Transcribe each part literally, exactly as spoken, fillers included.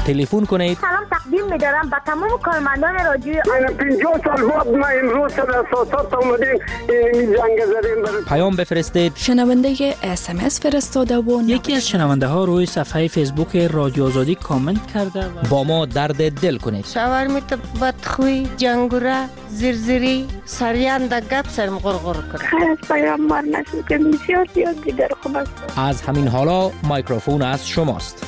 تلفن کنید. سلام تقدیم می‌دارم به تمام کارمندان رادیوی من پنجاه سال بعد ما امروز در اساسات اومدیم این جنگ زدیم. پیام بفرستید. شنونده اس ام اس فرستاده و یکی از شنونده ها روی صفحه فیسبوک رادیو آزادی کامنت کرده و با ما درد دل کنید. شاورمیت بدخوی، جنگوره، زرزری، سریان در گپ سرم غرغر کنه. خیلی از پیام مار نشد که بسیار زیاد دیگر خوب است. از همین حالا میکروفون از شماست.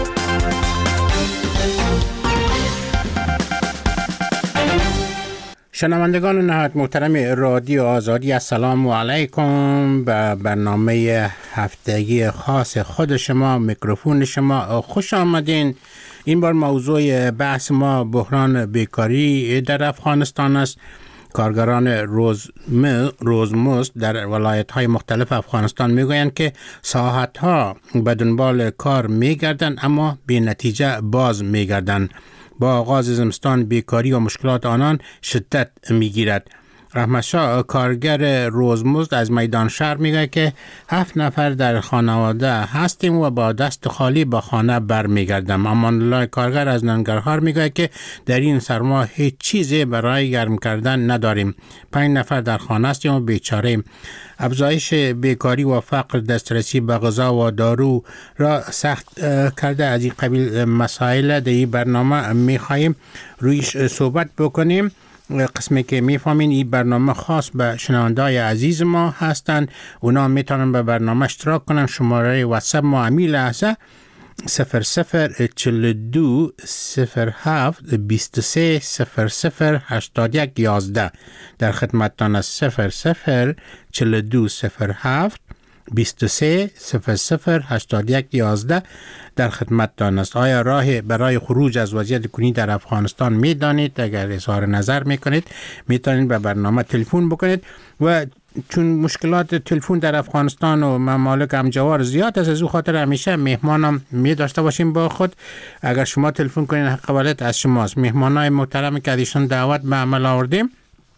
شنوندگان نهایت محترم رادیو آزادی، السلام علیکم. به برنامه هفتگی خاص خود شما، میکروفون شما خوش آمدین. این بار موضوع بحث ما بحران بیکاری در افغانستان است. کارگران روزمزد روزمزد در ولایت‌های مختلف افغانستان میگویند که ساعتها به دنبال کار میگردند اما بی نتیجه باز میگردند. با آغاز زمستان بیکاری و مشکلات آنان شدت میگیرد. رحمت شاه کارگر روزمزد از میدان شهر میگه که هفت نفر در خانواده هستیم و با دست خالی به خانه برمیگردم. امان الله کارگر از ننگرهار میگه که در این سرما هیچ چیزی برای گرم کردن نداریم. پنج نفر در خانه هستیم و بیچاره. افزایش بیکاری و فقر، دسترسی به غذا و دارو را سخت کرده. از این قبیل مسائل در این برنامه میخواهیم رویش صحبت بکنیم. قسمی که میفهمین این برنامه خاص به شنونده‌های عزیز ما هستند. اونا میتونن به برنامه اشتراک کنن. شماره واتساپ ما همین لحظه صفر صفر چهل و دو صفر هفت بیست و سه صفر صفر هشتاد و یک یازده در خدمتتان است. صفر صفر چهل و دو صفر هفت بیست و سه صفر صفر هشتاد و یک یازده در خدمتتان است. آیا راه برای خروج از وضعیت کنونی در افغانستان میدانید؟ اگر اظهار نظر میکنید میتونید به برنامه تلفن بکنید. و چون مشکلات تلفن در افغانستان و ممالک همجوار زیاد است، از او خاطر همیشه مهمانم می داشته باشیم با خود. اگر شما تلفن کنید حق ولایت از شماست. مهمانای محترم که ایشون دعوت به عمل آوردیم،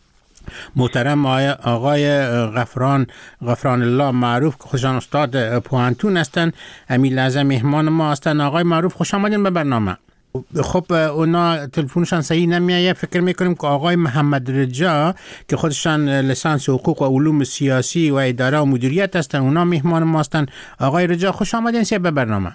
محترم آقای غفران غفران الله معروف که خودشان استاد پوهنتون هستند، همین لحظه مهمان ما هستند. آقای معروف خوش آمدین به برنامه. خب اونا تلفنشان صحیح نمیایه. فکر میکنیم که آقای محمد رجا که خودشان لیسانس حقوق و علوم سیاسی و اداره و مدیریت هستند، اونا مهمان ما هستند. آقای رجا خوش آمدین سی به برنامه.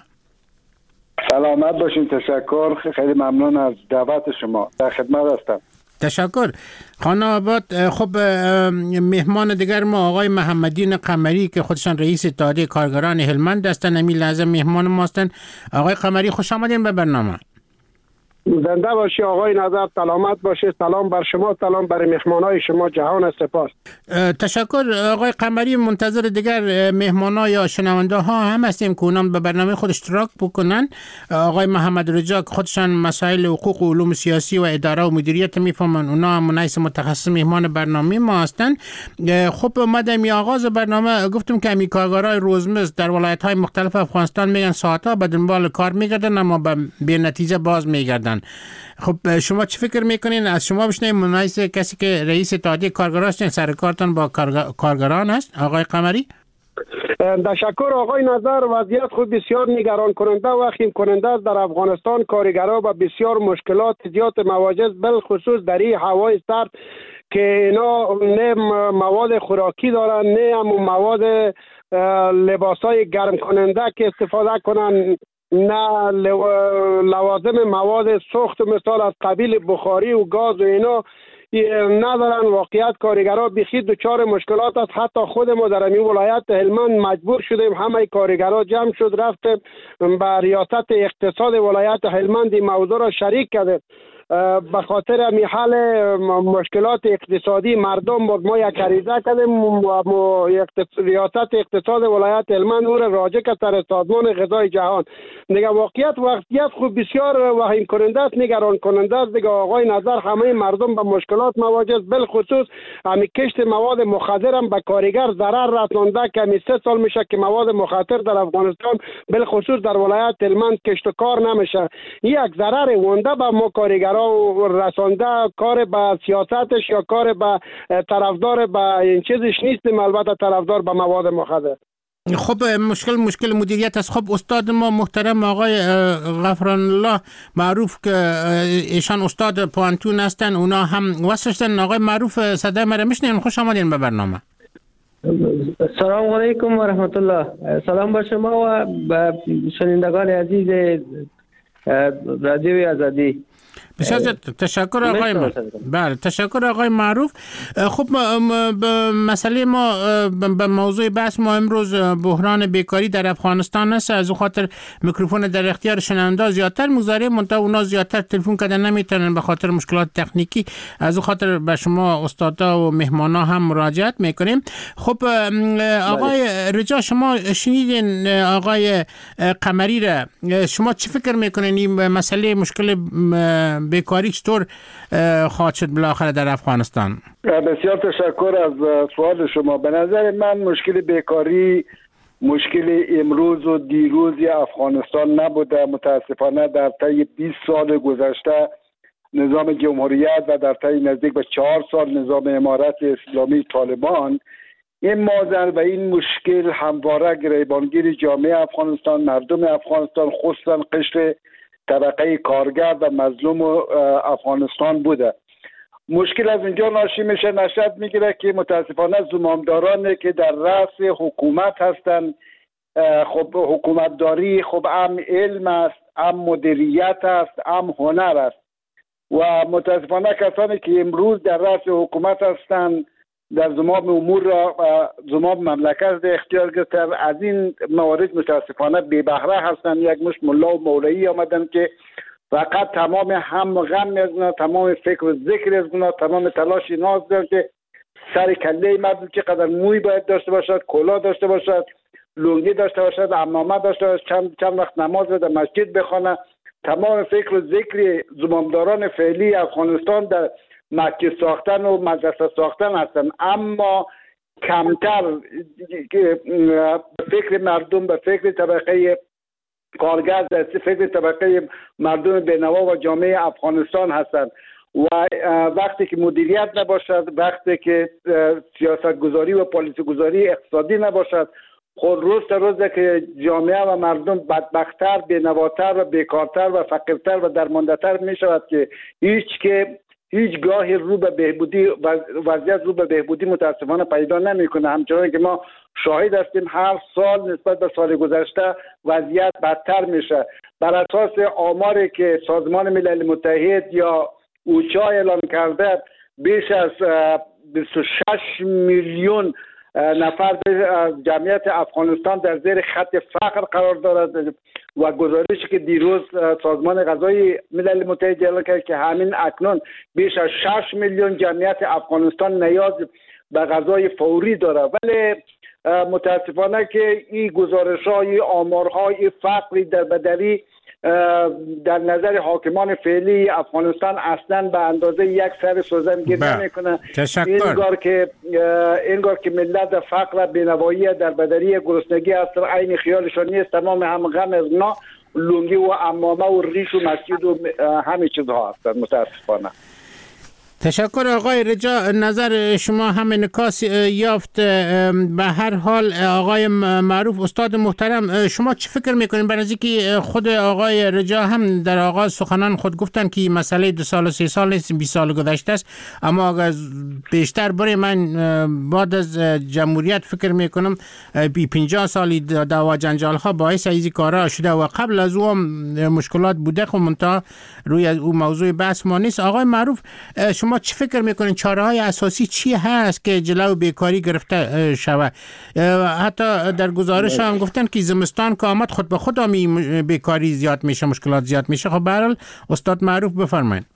سلامت باشین. تشکر، خیلی ممنون از دعوت شما. در خدمت هستم. تشکر. خانه آباد. خب مهمان دیگر ما آقای محمدین قمری که خودشان رئیس اتحادیه کارگران هلمند هستند، همین لحظه مهمان ما هستند. آقای قمری خوش آمدین به برنامه. زنده باشی آقای نظر، سلامت باشی. سلام بر شما، سلام بر مهمانای شما. جهان سپاس. تشکر. آقای قمری، منتظر دیگر مهمانا یا شنونده ها هم هستیم که اونام به برنامه خود اشتراک بکنن. آقای محمد رجا خودشان مسائل حقوق و علوم سیاسی و اداره و مدیریت میفهمن، اونا هم منیس متخصص مهمان برنامه ما هستن. خب مدام آغاز برنامه گفتم که امی کارگرای روزمزد در ولایت های مختلف افغانستان میگن ساعتها به دنبال کار میگردن اما به نتیجه باز میگردن. خب شما چی فکر میکنین؟ از شما بشنویم، منیس کسی که رئیس اتحادیه کارگران هستین، سر کارتان با کارگران است. آقای قمری. تشکر آقای نظر. وضعیت خود بسیار نگران کننده و خیم کننده است. در افغانستان کارگرها با بسیار مشکلات زیاد مواجه، بالخصوص در این هوای سرد که اینا نه مواد خوراکی دارن نه هم مواد لباسای گرم کننده که استفاده کنن، نه لوازم مواد سوخت مثال از قبیل بخاری و گاز و اینا ندارن. واقعیت کارگرها بخی دچار مشکلات است. حتی خود ما در این ولایت هلمند مجبور شدیم همه کارگرها جمع شد رفتیم به ریاست اقتصاد ولایت هلمند این موضوع را شریک کردیم. به خاطر همی حل مشکلات اقتصادی مردم بود ما یک عریضه کردیم و ریاست اقتصاد ولایت هلمند او را راجع کرد سر سازمان غذای جهان. دیگه واقعیت وضعیت خوب بسیار وحیم کننده است، نگران کننده است. دیگه آقای نظر همه مردم به مشکلات مواجه است، بالخصوص همی کشت مواد مخدر هم به کارگر ضرر رسانده که همی سه سال میشه که مواد مخدر در افغانستان بالخصوص در ولایت هلمند کشت و کار نمیشه. یک ضرر وانده به ما کارگر و رسانده. کار به سیاستش یا کار به طرفدار به این چیزش نیستیم، البته طرفدار به مواد مخدر. خب مشکل مشکل مدیریت است. خب استاد ما محترم آقای غفران الله معروف که ایشان استاد پوانتون هستن، اونا هم واسطن. آقای معروف صدای مرا میشنین؟ خوش آمدین به برنامه. سلام علیکم و رحمت الله. سلام با شما و شنوندگان عزیز رادیوی آزادی. بسیار تشکر آقای معروف. بله تشکر آقای معروف. خب مسئله ما به موضوع بحث ما امروز بحران بیکاری در افغانستان است. از اون خاطر میکروفون در اختیار شنونده زیادتر میگذاریم، منتها اونا زیادتر تلفن کردن نمیتونن به خاطر مشکلات تکنیکی. از اون خاطر به شما استادا و مهمانا هم مراجعت میکنیم. خب آقای رجا، شما شنیدین آقای قمری را، شما چی فکر میکنین این مسئله مشکل بیکاری چطور خواهد شد بالاخره در افغانستان؟ بسیار تشکر از سوال شما. به نظر من مشکل بیکاری مشکل امروز و دیروز افغانستان نبوده. متاسفانه در طی بیست سال گذشته نظام جمهوریت و در طی نزدیک به چهار سال نظام امارت اسلامی طالبان این مازن و این مشکل همواره گریبانگیر جامعه افغانستان، مردم افغانستان، خصوصا قشر طبقه کارگر و مظلوم افغانستان بوده. مشکل از اینجا ناشی میشه، نشأت میگیره که متاسفانه زمامدارانی که در رأس حکومت هستند، خب حکومتداری خب هم علم است، هم مدیریت است، هم هنر است و متاسفانه کسانی که امروز در رأس حکومت هستند در زمام امور را زمام مملکت اختیار گرفتن، از این موارد متاسفانه بی بهره هستند. یک مش ملا و مولایی آمدن که فقط تمام هم غم از تمام فکر و ذکر از گناه، تمام تلاش ناز دارد که سر کله مردم که قدر موی باید داشته باشد، کلاه داشته باشد، لنگی داشته باشد، عمامه داشته باشد، چند, چند وقت نماز در مسجد بخوانه. تمام فکر و ذکر زمامداران فعلی افغانستان در مسجد ساختن و مدرسه ساختن هستن، اما کمتر فکر مردم به فکر طبقه کارگر، در فکر طبقه مردم بینوا و جامعه افغانستان هستند و وقتی که مدیریت نباشد، وقتی که سیاست گذاری و پالیسی گذاری اقتصادی نباشد، خود روز تا روز که جامعه و مردم بدبختتر، بینواتر و بیکارتر و فقیرتر و درمانده‌تر می شود که هیچ که هیچ گاهی رو به بهبودی وضعیت رو به بهبودی متاسفانه پیدا نمیکنه. همچنان که ما شاهد هستیم هر سال نسبت به سال گذشته وضعیت بدتر میشه. بر اساس آماری که سازمان ملل متحد یا اوچا اعلام کرده، بیش از بیست و شش میلیون نفر جمعیت افغانستان در زیر خط فقر قرار دارد و گزارشی که دیروز سازمان غذایی ملل متحد اعلام کرد که همین اکنون بیش از شش میلیون جمعیت افغانستان نیاز به غذای فوری دارد. ولی متاسفانه که این گزارش‌ها، این آمارها، این فقری در بدری در نظر حاکمان فعلی افغانستان اصلا به اندازه یک سر سوزن گیر نمیکنه. اینگار که اینگار که ملت در فقر، بینوایی، در بدری، گرسنگی هست، عین خیالشون نیست. تمام هم غم از اونا لنگی و عمامه و ریش و مسجد و همه چیزها هستند متاسفانه. تشکر آقای رجا، نظر شما هم انعکاس یافت. به هر حال آقای معروف، استاد محترم، شما چی فکر میکنین؟ برای اینکه خود آقای رجا هم در آغاز سخنان خود گفتن که مسئله دو سال و سه سال نیست، بیست سال گذشته است، اما اگر بیشتر بره من بعد از جمهوریت فکر میکنم بی پنجاه سالی دعوا جنجال ها باعث ایزی کارا شده و قبل از او مشکلات بوده. خب منتها روی اون موضوع بحث ما نیست. آقای معروف، شما چی فکر میکنین چاره‌های اساسی چی هست که جلو بیکاری گرفته شود؟ حتی در گزارش هم گفتن که زمستان که آمد خود به خود هم بیکاری زیاد میشه، مشکلات زیاد میشه. خب به هر حال استاد معروف بفرمایید.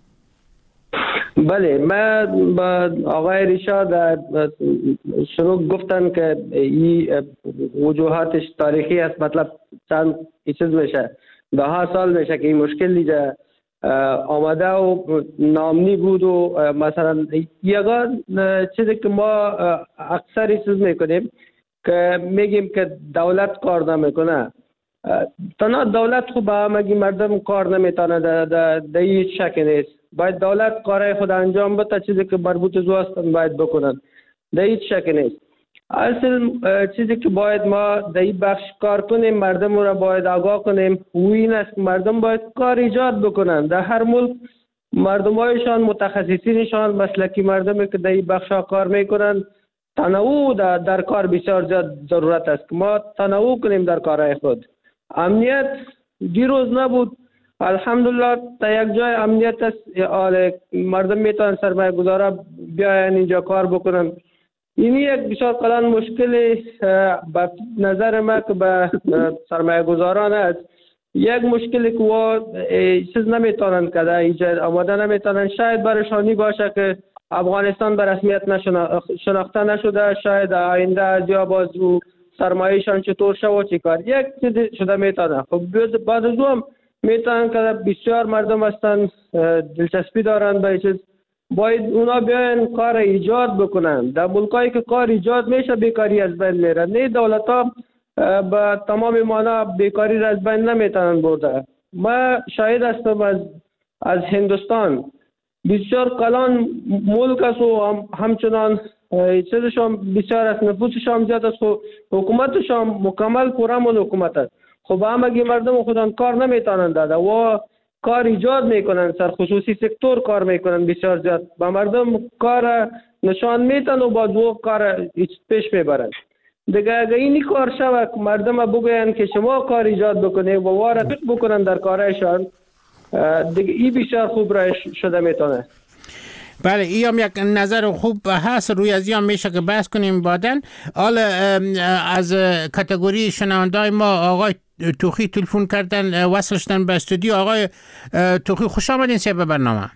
بله، من با آقای ریشا در شروع گفتن که این وجوهاتش تاریخی است، مطلب چند چیز میشه، ده ها سال میشه که این مشکل دیگه آمده و نامنی بود و مثلا یگان چیزی که ما اکثر چیز میکنیم که میگیم که دولت کار نمیکنه. تنها دولت خوب همگی مردم کار نمیتونه، در هیچ شک نیست. باید دولت کارهای خود انجام بده، چیزی که مربوط زو هستن باید بکنن، در هیچ شک نیست. اصل چیزی که باید ما در این بخش کار کنیم، مردم را باید آگاه کنیم و این است که مردم باید کار ایجاد بکنن. در هر ملک مردم هایشان، متخصصینشان، مسلکی مردمی که در این بخش ها کار میکنن، تنوع در, در کار بسیار زیاد ضرورت است که ما تنوع کنیم در کارهای خود. امنیت دیروز نبود، الحمدلله تا یک جای امنیت است، مردم میتونن سرمایه گذارا بیاین اینجا کار بکنن. این یک بسیار قلان مشکل به نظر ما که به سرمایه گذاران است، یک مشکلی که و چیز نمیتونن که در ایجاد آماده نمیتونن. شاید برشانی باشه که افغانستان به رسمیت شناخته نشده، شاید آینده از یا باز رو سرمایهشان چطور شد و چی کار یک چیز شده میتونه. خب بعد از هم میتونن که بسیار مردم هستن دلچسپی دارن به چیز، باید اونا بیاین کار ایجاد بکنن. در ملکایی که کار ایجاد میشه بیکاری از بین میره. نه دولت ها به تمام معنا بیکاری را از بین نمیتونن برده. ما شاهد هستم از از هندوستان بسیار کلان ملک است و هم همچنان چیزشان بسیار است، نفوسشان زیاد است و حکومتشان مکمل پرامن حکومت است. خب هم اگه مردم خودان کار نمیتونن داده و کار ایجاد میکنن، سر خصوصی سکتور کار میکنن بسیار زیاد، با مردم کار نشان میتن و با دو کار پیش میبرن. دیگه اگه اینی کار شود که مردم بگوین که شما کار ایجاد بکنه و وارد بکنن در کارشان، دیگه این بسیار خوب را شده میتونه. بله، این هم یک نظر خوب هست، روی از این هم میشه که بحث کنیم بعدن. حالا از کاتگوری شنوندای ما آقای توخی تلفن کردن، وصلشتن به استودیو. آقای توخی خوش آمدین سه به برنامه.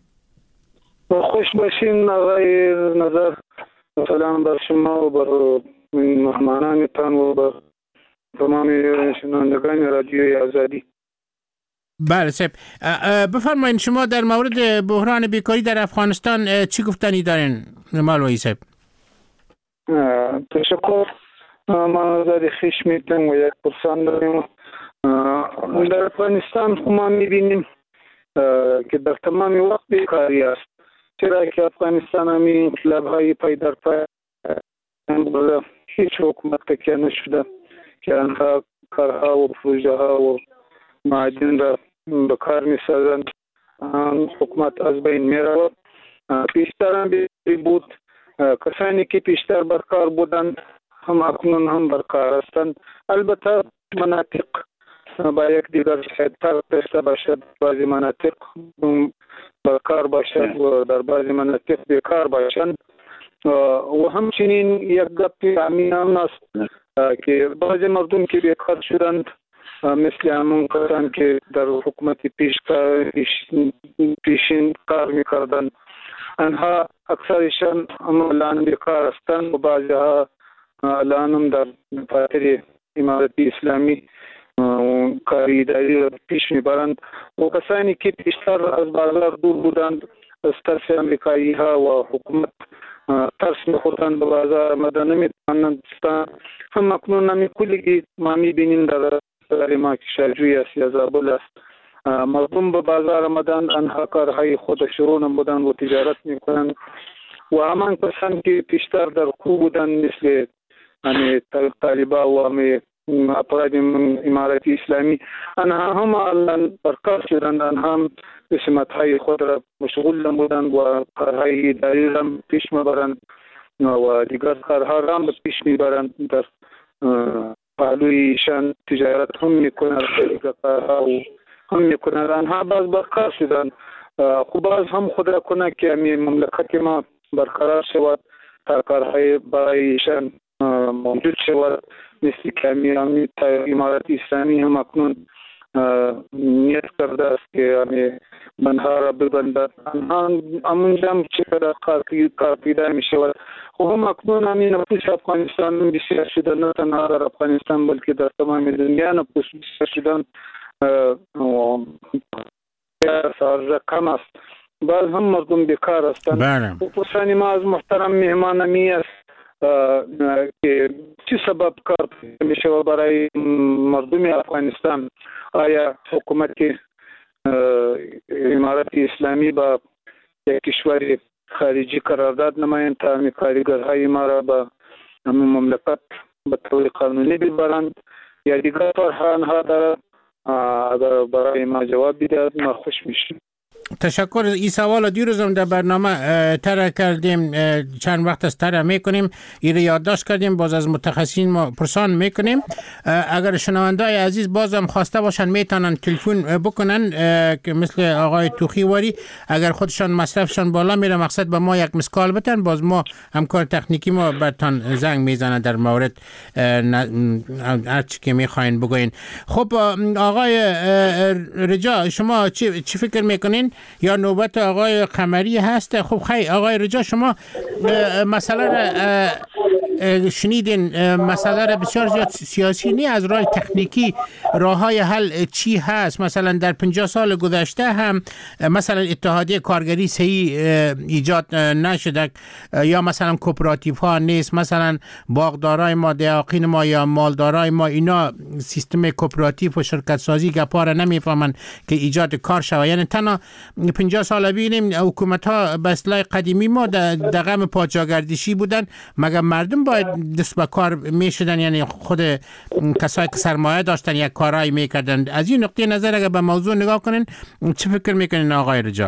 خوش باشین آقای نظر. سلام بر شما و بر مهمانانتان و بر تمام شنوندگان رادیوی آزادی. بله سب بفرمایید شما در مورد بحران بیکاری در افغانستان چی گفتنی دارین مولوی صاحب؟ تشکر. ما در خیش میتونم و یک پرسان داریم. در افغانستان ما میبینیم که در تمام وقت بیکاری است، چرا که افغانستان همی انقلاب های پای در پای هیچ حکومت تکیه نشده که آنها کارها و پروژه ها و معادن را به کار می سازند. حکومت از بین می رود. پیشتر هم بیشتر بود، کسانی که پیشتر برکار بودند هم اکنون هم برکار هستند. البته مناطق با یک دیگر شدتر پیشتر باشد، بعضی مناطق برکار باشد و در بعضی مناطق بیکار باشند. و همچنین یک گپ امین هم است که بعضی مردم که بیکار شدند مثل همون کسان که در حکومت پیش پیشین کار میکردند، آنها اکثرشان الان بیکار هستند و بعضی ها الان هم در خاطر امارت اسلامی کاری اداری را پیش میبرند و کسانی که پیشتر از بازار دور بودند از ترس امریکایی ها و حکومت ترس میخوردند به بازار آمدن نمیتوانند هم اکنون نمی کلی ما میبینیم در در ما که شرجوی است یا زابل است. مردم به بازار آمدند، آنها کارهای خود شروع نمودند و تجارت میکنند و همان کسان که پیشتر در کو بودند مثل طالبا و افراد امارت اسلامی، آنها هم الان برکار شدند، آنها هم سمتهای خود را مشغول نمودند و کارهای اداری را پیش میبرند و دیگر کارها را پیش میبرند. در پهلویشان تجارت هم میکنند، دیگر کارها هم میکنند. آنها باز برکار شدند. خب باز هم خود را کنه که مملکت ما برقرار شود تا کارهای برایشان موجود شود، مثل که امی امارت اسلامی هم اکنون نیت کرده است که بندها را ببندد. همونجا هم چه قدر کار پیدا می شود. خب هم اکنون همین نفوس افغانستان بسیار شده، نه تنها در افغانستان بلکه در تمام دنیا نفوس بسیار شدن سارزه کم است. بعض هم مردم بیکار هستند. و پرسانی ما از محترم مهمان امی است که چی سبب کار می شود برای مردم افغانستان؟ آیا حکومت امارت اسلامی با یک کشور خارجی قرارداد نمایند تا کارگرهای ما را به همه مملکت به طور قانونی ببرند یا دیگر طور آنها دارد. اگر برای ما جواب بیدهد ما خوش میشیم. تشکر. این سوال دیروزم در برنامه طرح کردیم، چند وقت از طرح میکنیم، این یادداشت کردیم، باز از متخصصین ما پرسان میکنیم. اگر شنوندای عزیز بازم خواسته باشن میتونن تلفن بکنن که مثل آقای توخیواری، اگر خودشان مصرفشان بالا میره مقصد به ما یک مسکال بتن، باز ما همکار تکنیکی ما برتان زنگ میزنه در مورد هر چی که میخواین بگوین. خب آقای رجا شما چی, چی فکر میکنین؟ یا نوبت آقای قمری هست؟ خب خیلی آقای رجا شما مسئله را شنیدین، مسئله را بسیار زیاد سیاسی نی، از راه تکنیکی راه های حل چی هست؟ مثلا در پنجاه سال گذشته هم مثلا اتحادیه کارگری صحیح ایجاد نشده، یا مثلا کوپراتیو ها نیست، مثلا باغدارای ما، دیاقین ما یا مالدارای ما اینا سیستم کوپراتیو و شرکت سازی گپا را نمیفهمن که ایجاد کار شود. یعنی تنها پنجاه سال بینیم حکومت ها به اصطلاح قدیمی ما در غم پادشاهگردشی بودن، مگر مردم باید دست به کار میشدن؟ یعنی خود کسایی که سرمایه داشتن یک کارایی میکردن. از این نقطه نظر اگر به موضوع نگاه کنین چه فکر میکنین آقای رجا؟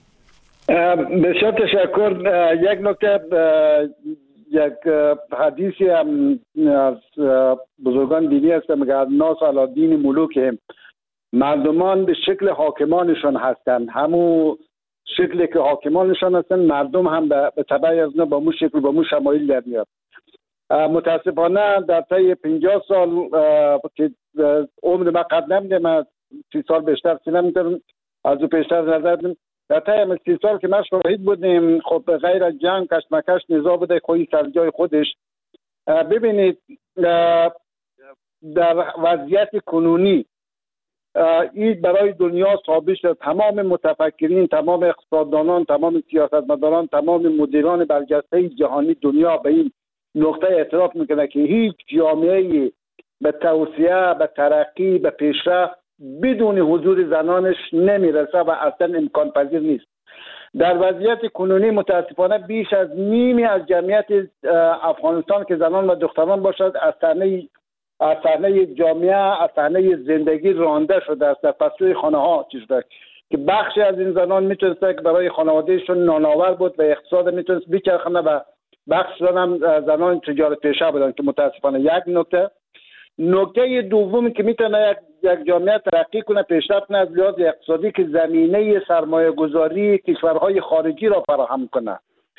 بسیار تشکر. یک نکته، یک حدیثی هم از بزرگان دینی است که الناس علی دین ملوکهم، مردمان به شکل حاکمانشان هستند، همون شکلی که حاکمانشان هستند مردم هم به تبع از نه با مو شکل با مو شمایل در میاد. متاسفانه در طی پنجاه سال که عمر من قد نمیده، من سی سال بیشتر سی نمیدارم، از او پیشتر نظردم، در طی همه سی سال که ما شاهد بودیم خب غیر از جنگ کشمکش نزاع بوده خوی سر جای خودش. ببینید در وضعیت کنونی این برای دنیا ثابت شد، تمام متفکرین، تمام اقتصاددانان، تمام سیاستمداران، تمام مدیران برجسته جهانی دنیا به این نقطه اعتراف میکنه که هیچ جامعه به توسعه، به ترقی، به پیشرفت بدون حضور زنانش نمیرسه و اصلا امکان پذیر نیست. در وضعیت کنونی متاسفانه بیش از نیمی از جمعیت افغانستان که زنان و دختران باشد از صحنه از صحنه جامعه، از صحنه زندگی رانده شده است، در پسوی خانه ها چیز شده که بخشی از این زنان میتونست که برای خانوادهشون نانآور بود و اقتصاد میتونست بچرخونه و بخش هم زنان تجارت پیشه بودن که متاسفانه یک نکته. نکته دومی که میتونه یک, یک جامعه ترقی کنه، پیشرفت کنه از لحاظ اقتصادی، که زمینه سرمایه گذاری کشورهای خارجی را فراهم کنه.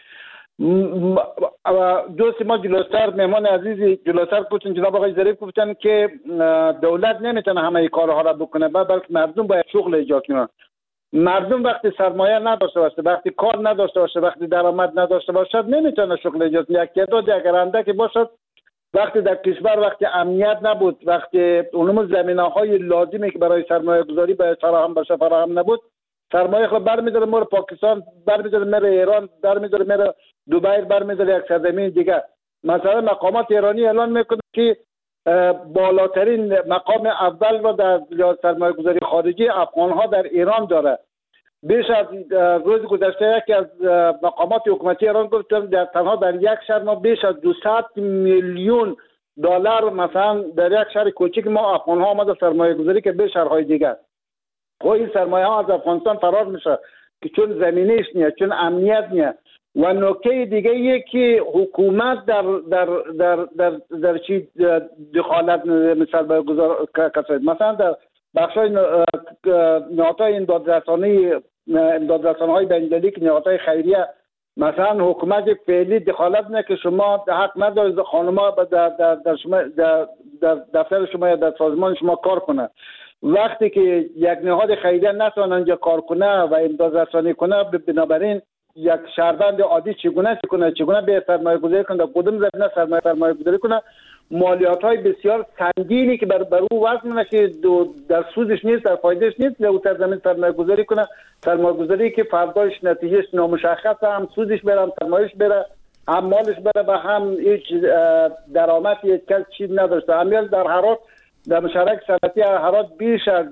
دوست ما جلوتر، مهمان عزیزی جلوتر گفتن، جناب آقای ظریف گفتن که دولت نمیتونه همه کارها را بکنه بلکه مردم باید شغل ایجاد کنه. مردم وقتی سرمایه نداشته باشه، وقتی کار نداشته باشه، وقتی درآمد نداشته باشد نمیتونه شغل ایجاد کنه. یک تعداد اگر اندکی باشد، وقتی در کشور وقتی امنیت نبود، وقتی اونم زمینه‌های لازمی که برای سرمایه گذاری باید فراهم باشه فراهم نبود، سرمایه خود برمی‌داره میره پاکستان، برمی‌داره میره ایران، برمی‌داره میره دبی، برمی‌داره یک سرزمین دیگه. مثلا مقامات ایرانی اعلان میکنه که بالاترین مقام اول را در سرمایه گذاری خارجی افغان‌ها در ایران داره. بیش از روز گذشته یکی از مقامات حکومتی ایران گفتن در تنها در یک شهر ما بیش از دویست میلیون دلار مثلا در یک شهر کوچیک ما افغان‌ها آمده سرمایه گذاری که به شهرهای دیگه. خب این سرمایه ها از افغانستان فرار میشه که چون زمینش نیست، چون امنیت نیست. و نکته دیگه یه که حکومت در در در در در چی دخالت مثلا گذار کسید، مثلا در بخشای نهادهای امدادرسانی امدادرسان‌های بین‌المللی که نهادهای خیریه، مثلا حکومت فعلی دخالت نه که شما حق ندارید خانم‌ها در در در شما در در دفتر شما یا در سازمان شما کار کنه. وقتی که یک نهاد خیریه نتونه اونجا کار کنه و امدادرسانی کنه، بنابراین یک شهروند عادی چگونه چگونه چگونه به سرمایه گذاری کنه، کدوم زمینه سرمایه سرمایه گذاری کنه، مالیات های بسیار سنگینی که بر بر او وزن میشه که در سودش نیست، در فایدهش نیست، در اون زمین سرمایه گذاری کنه، سرمایه گذاری که فرداش نتیجهش نامشخص، هم سودش بره، هم سرمایهش بره، هم مالش بره و هم هیچ درآمد یک کس چیز نداشته. همین در هرات، در مشترک صنعتی هرات بیش از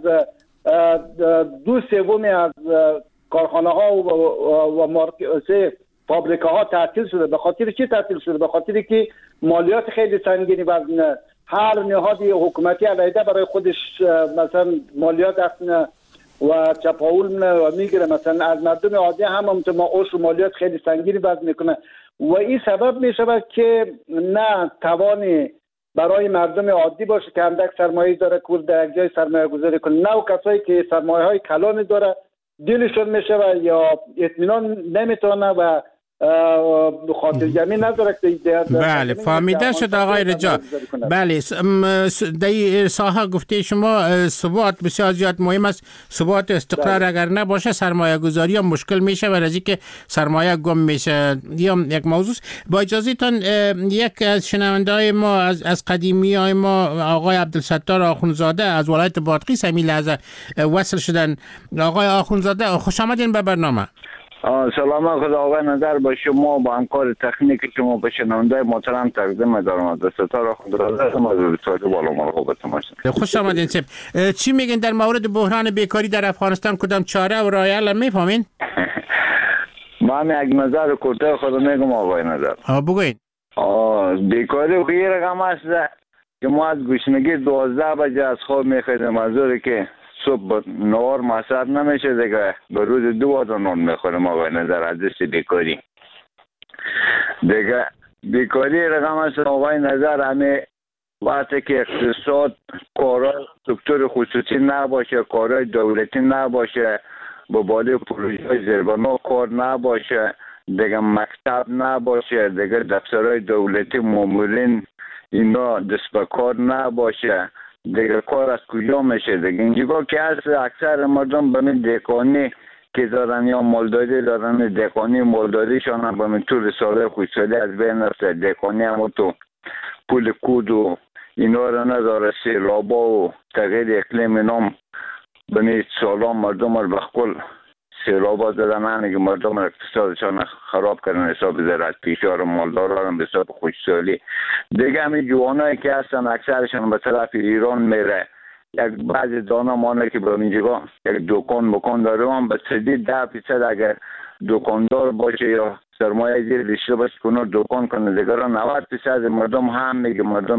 دو سومی از کارخانه ها و و فابریکه ها تعطیل شده. به خاطر چی تعطیل شده؟ به خاطری که مالیات خیلی سنگینی وزنه. هر نهاد حکومتی علیده برای خودش مثلا مالیات اخنه و چپاول منه و میگیره. مثلا از مردم عادی هم هم ما اوش و مالیات خیلی سنگینی وزن میکنه و این سبب میشه که نه توانی برای مردم عادی باشه که اندک سرمایه داره کور در یک جای سرمایه گذاری کنه، نه و کسایی که سرمایه های کلانی داره دلشون میشه و یا اطمینان نمیتونه و خاطر جمعی نداره. بله فهمیده شد آقای رجا. بله در ساحه گفته شما ثبات بسیار زیاد مهم است. ثبات استقرار اگر نباشه سرمایه گذاری هم مشکل میشه و از اینکه سرمایه گم میشه. یا یک موضوع با اجازه تان یک از شنونده های ما از از قدیمی های ما آقای عبدالستار آخونزاده از ولایت بادغیس همین لحظه وصل شدن. آقای آخونزاده خوش آمدین به برنامه. سلام خدا آقای نظر با شما با همکار تکنیک شما به شنونده محترم تقدیم دارم. از ستاره آخونزاده از ساده بالا مرحبتون باشید. خوش آمدین سب. چی میگین در مورد بحران بیکاری در افغانستان؟ کدام چاره و راه حل میفهمین؟ من یک نظر کوتاه خود میگم آقای نظر. آ بگوین. بیکاری خیلی رقم است که ما از گشنگی دوازده بجه از خواب میخواییم. منظوره که صبح نهار مصرف نمیشه دیگه، به روز دو بار نان میخوریم آقای نظر از دست بیکاری. دیگه بیکاری رقم است آقای نظر همه وقتی که اقتصاد کارای سکتور خصوصی نباشه، کارای دولتی نباشه، با بالای پروژه های زیربنا کار نباشه، دیگه مکتب نباشه، دیگه دفترهای دولتی مامورین اینا دست به کار نباشه، دیگه کار از کجا میشه دیگه؟ اینجا که از اکثر مردم به من دکانی که دارن یا مالداری دارن، دکانی مالداریشان هم به من طول ساله خوشسالی از بین رفته. دکانی هم تو پول کود و اینا رو نداره، سیلابا و تغییر اقلیم نام به من سالا مردم رو بخل سیلابا دادن هنه که مردم اقتصادشان خراب کردن حساب زراعت پیشار و مالدار هم به حساب خوشسالی. دیگه همین جوانایی که هستن اکثرشان به طرف ایران میره. یک بعضی دانا مانه که به اینجا یک دکان مکان داره هم به سدی ده فیصد اگر دکاندار باشه یا سرمایه زیر داشته باشه کنه دکان کنه دیگه را نود فیصد مردم هم میگه مردم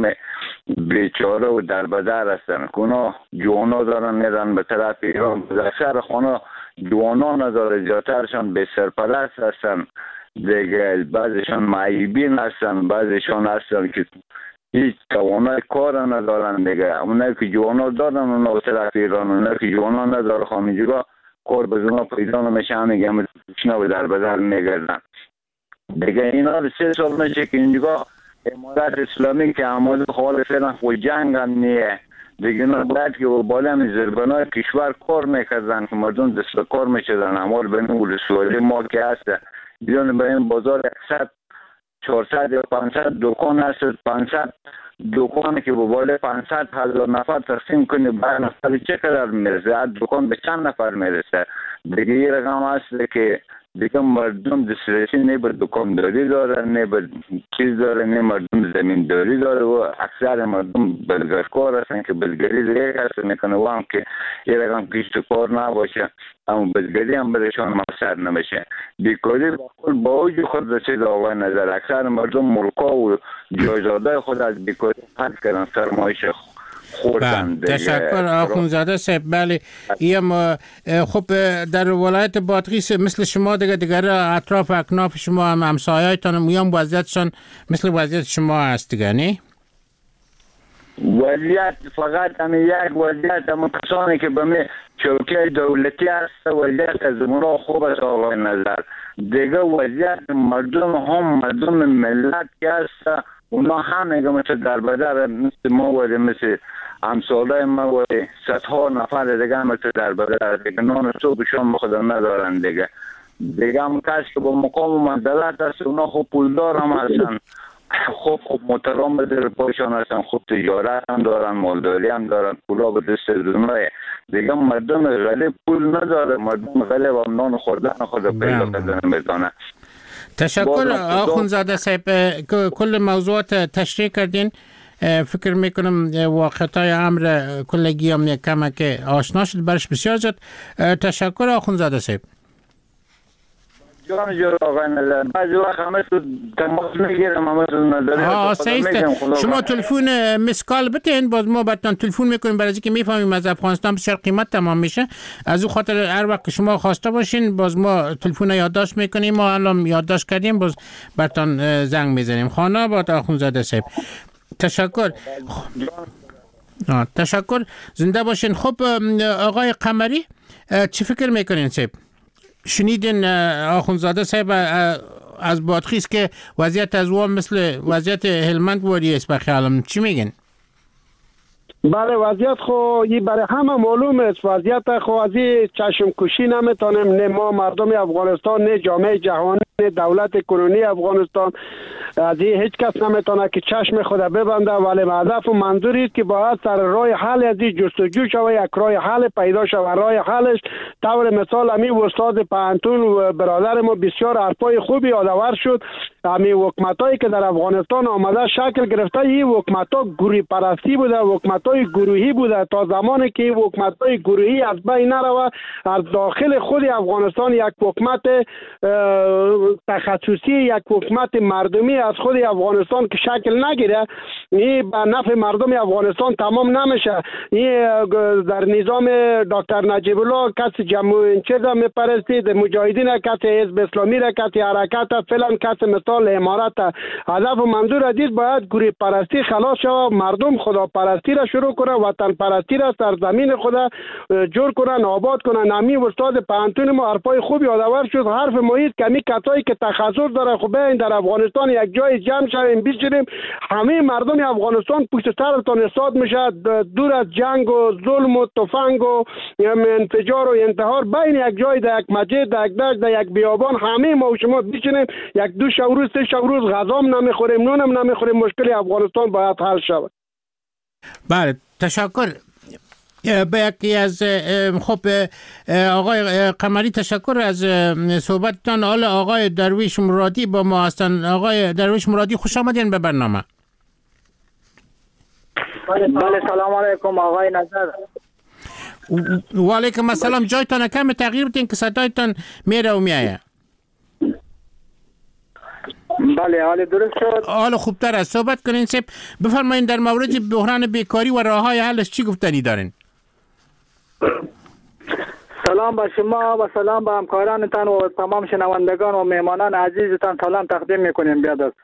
بیچاره و دربدر هستن. کنه جوانا دارن میرن به طرف ایران. اکثر خانه جوانا نداره، جاترشان به سرپرست هستن دیگه، بعضشان معیبین هستن، بعضشان هستن که هیچ توانای کار ندارن دیگه. اونایی که جوانا دارن اونا به طرف ایران، اونایی که جوانا نداره خانجگاه کار به اونا پیدا نمیشه، همه همه تشنه و در بدر میگردن دیگه. اینا سه سال میشه که اینجا امارت اسلامی که آماده خوال فعلا خود جنگ هم نیه دیگه. اینا باید که بالا هم زربانای کشور کار میکردن که مردم دست کار میشدن. امال به نقول سوالی ما که هست بیان به این بازار اکثر چهارصد یا پانصد دکان هست. پانصد دکان که به بالا پانصد هزار نفر تقسیم کنی بر نفر چه قدر میرسه؟ هر دکان به چند نفر میرسه دیگه. یه رقم هست که دیگه مردم دسترسی نه به دکانداری داره، نه به چیز داره، نه مردم زمینداری داره و اکثر مردم بلگرکار هستن که بلگری دیگه کسی میکنه و هم که یه رقم کشت کار نباشه اما بلگری هم برشان مصر نمیشه. بیکاری با اوج خود رسید آقای نظر. اکثر مردم ملکا و جایزاده خود از بیکاری حد کردن، سرمایش بله. تشکر آخونزاده صاحب. بله ایم خب در ولایت بادغیس مثل شما دیگه دیگر اطراف اکناف شما هم همسایه‌تان میان وضعیتشان مثل وضعیت شما هست دیگه نه؟ وضعیت فقط همین یک وضعیت همون کسانی که به می چوکه دولتی هست وضعیت از اونا خوب است آقای نظر. دیگه وضعیت مردم هم مردم ملت که هست اونا همه مثل در بدر مثل ما ولی مثل همساله ما ولی صدها نفر دیگه مثل در بدر دیگه نان صبحشان بخودم ندارن دیگه. دیگه هم کسی که با مقام و منزلت هست اونا خوب پولدار هم هستن، خوب خوب محترم به در پایشان هستن، خوب تجارت هم دارن، مالداری هم دارن، پولا به دست دونای دیگه. مردم غلیب پول نداره، مردم غلیب هم نان خوردن خود پیدا کردن میتونه. تشکر آخونزاده صاحب. کل موضوعات تشریح کردین. فکر میکنم واقعیت‌های امر کلگی هم یک کمه که آشنا شد برش بسیار زد. تشکر آخونزاده صاحب. جان جور آقای نظر بعضی وقت همه تو تماس میگیرم همه تو نظره آه سیست شما تلفن مسکال بتین باز ما براتون تلفن میکنیم برای اینکه میفهمیم از افغانستان بسیار قیمت تمام میشه از اون خاطر هر وقت شما خواسته باشین باز ما تلفن یادداشت میکنیم ما الان یادداشت کردیم باز براتون زنگ میزنیم. خانه با آخوندزاده صاحب تشکر. آه تشکر زنده باشین. خب آقای قمری چی فکر میکنین صاحب؟ شنیدین آخوندزاده صاحب از بادخیز که وضعیت از وام مثل وضعیت هلمند وادی است بخیالم چی میگن؟ بله وضعیت خو یه برای همه معلوم است. وضعیت خو از این چشم کشی نمیتونیم نه ما مردم افغانستان نه جامعه جهانی نه دولت کنونی افغانستان از این هیچ کس نمیتونه که چشم خود ببنده ولی هدف و منظوری است که باید سر راه حل از این جستجو شوه یک راه حل پیدا شوه. راه حلش طور مثال امی استاد پانتون برادر ما بسیار حرفای خوبی یادآور شد. امی حکومتایی که در افغانستان آمده شکل گرفته این حکومت‌ها گروهی پرستی بوده حکومت‌های گروهی بوده تا زمانی که این حکومت‌های گروهی از بین نرود از داخل خود افغانستان یک حکومت تخصصی یک حکومت مردمی از خود افغانستان که شکل نگیره این به نفع مردم افغانستان تمام نمیشه. این در نظام دکتر نجیب الله کسی جمهوری چیزا میپرستید مجاهدین کسی حزب اسلامی را کسی حرکت فلان کسی مثال امارت هدف و منظور ادید باید گروه پرستی خلاص شود مردم خدا پرستی را شروع کنه وطن پرستی را سرزمین خدا جور کنن آباد کنن. امی استاد پانتون ما حرفای خوبی یادآور شد. حرف محیط کمی کسایی که تخصص داره خب این در افغانستان یک جای جمع شویم بشینیم همه مردم افغانستان پشت سرتون استاد میشه دور از جنگ و ظلم و تفنگ و انفجار و انتحار بین یک جای در یک مسجد در یک دشت در یک بیابان همه ما و شما بشینیم یک دو شب روز سه شب روز غذام نمیخوریم نونم نمیخوریم مشکل افغانستان باید حل شود. بله تشکر. به یکی از خب آقای قمری تشکر از صحبتتان. حالا آقای درویش مرادی با ما هستن. آقای درویش مرادی خوش آمدین به برنامه. بله سلام علیکم آقای نظر. و علیکم السلام. جایتان کم تغییر بدین که صدایتان میره و میایه. بله حال درست شد. حال خوبتر است. صحبت کنین سب بفرمایین در مورد بحران بیکاری و راههای حلش چی گفتنی دارین؟ سلام به شما و سلام به همکارانتان و تمام شنوندگان و مهمانان عزیزتان سلام تقدیم میکنیم. بیاد است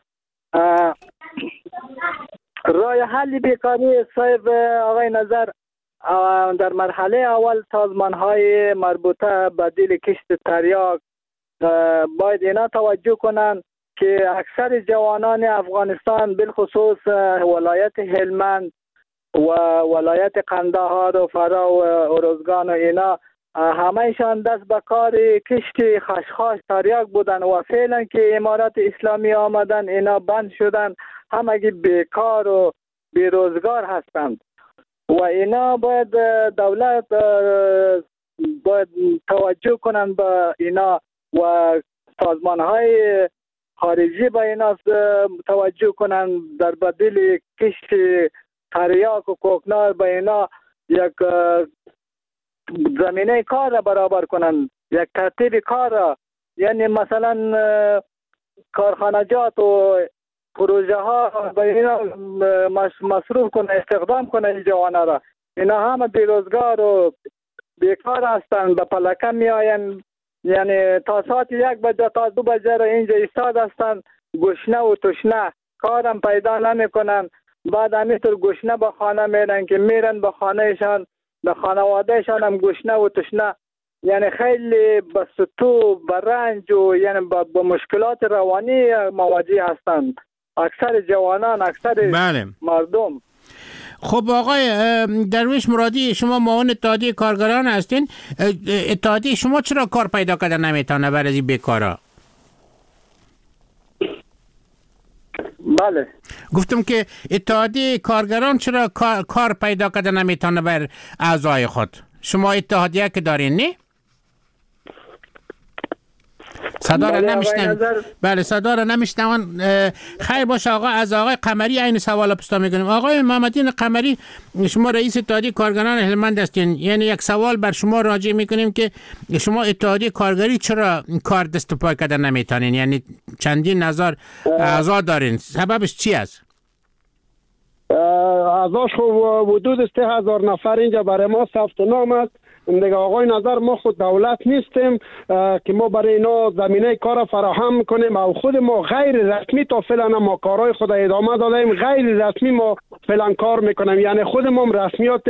راه حل بیکاری صاحب آقای نظر در مرحله اول سازمان های مربوطه به دیل کشت تریاک باید اینا توجه کنند که اکثر جوانان افغانستان بالخصوص ولایت هلمند و ولایت قندهار و فرا و ارزگان و اینا همهشان دست به کار کشت خشخاش تریاک بودن و فعلا که امارت اسلامی آمدن اینا بند شدن همگی بیکار و بیروزگار هستند و اینا باید دولت باید توجه کنند به اینا و سازمان های خارجی به اینا توجه کنند در بدیل کشت تریاک و کوکنار به اینا یک زمینه کار را برابر کنند یک ترتیب کار را یعنی مثلا کارخانجات و پروژه ها به اینا مصروف کنند استخدام کنند این جوانه را. اینا همه بیروزگار و بیکار هستند به پلکه می آیند یعنی تا ساعت یک بجه تا دو بجه را اینجا ایستاد هستند گشنه و تشنه کارم پیدا نمی کنند. بعد همینطور گشنه به خانه میرن که میرن به خانهشان به خانوادهشان هم گشنه و تشنه یعنی خیلی به ستو به رنج و یعنی به مشکلات روانی مواجه هستند اکثر جوانان اکثر بله. مردم. خب آقای درویش مرادی شما معاون اتحادیه کارگران هستین. اتحادیه شما چرا کار پیدا کردن نمیتونه برای این بیکارا؟ بله گفتم که اتحادیه کارگران چرا کار پیدا کردن نمیتونه بر اعضای خود؟ شما اتحادیه که دارین نه؟ صدا را بله، نمیشنم. نظر... بله صدا را نمیشنم. خیر باشه آقا، از آقای قمری این سوال پرسیده میکنیم. آقای محمدین قمری، شما رئیس اتحادیه کارگران هلمند هستین، یعنی یک سوال بر شما راجع میکنیم که شما اتحادیه کارگری چرا کار دست و پای کردن نمیتونین؟ یعنی چندین نظر اعضا دارین، سببش چی است؟ اعضاش خب حدود سه هزار نفر اینجا برای ما ثبت نام است. دیگه آقای نظر ما خود دولت نیستیم که ما برای اینا زمینه کار فراهم کنیم او خود ما غیر رسمی تا فعلا ما کارهای خود ادامه دادیم، غیر رسمی ما فعلا کار میکنیم، یعنی خود ما رسمیات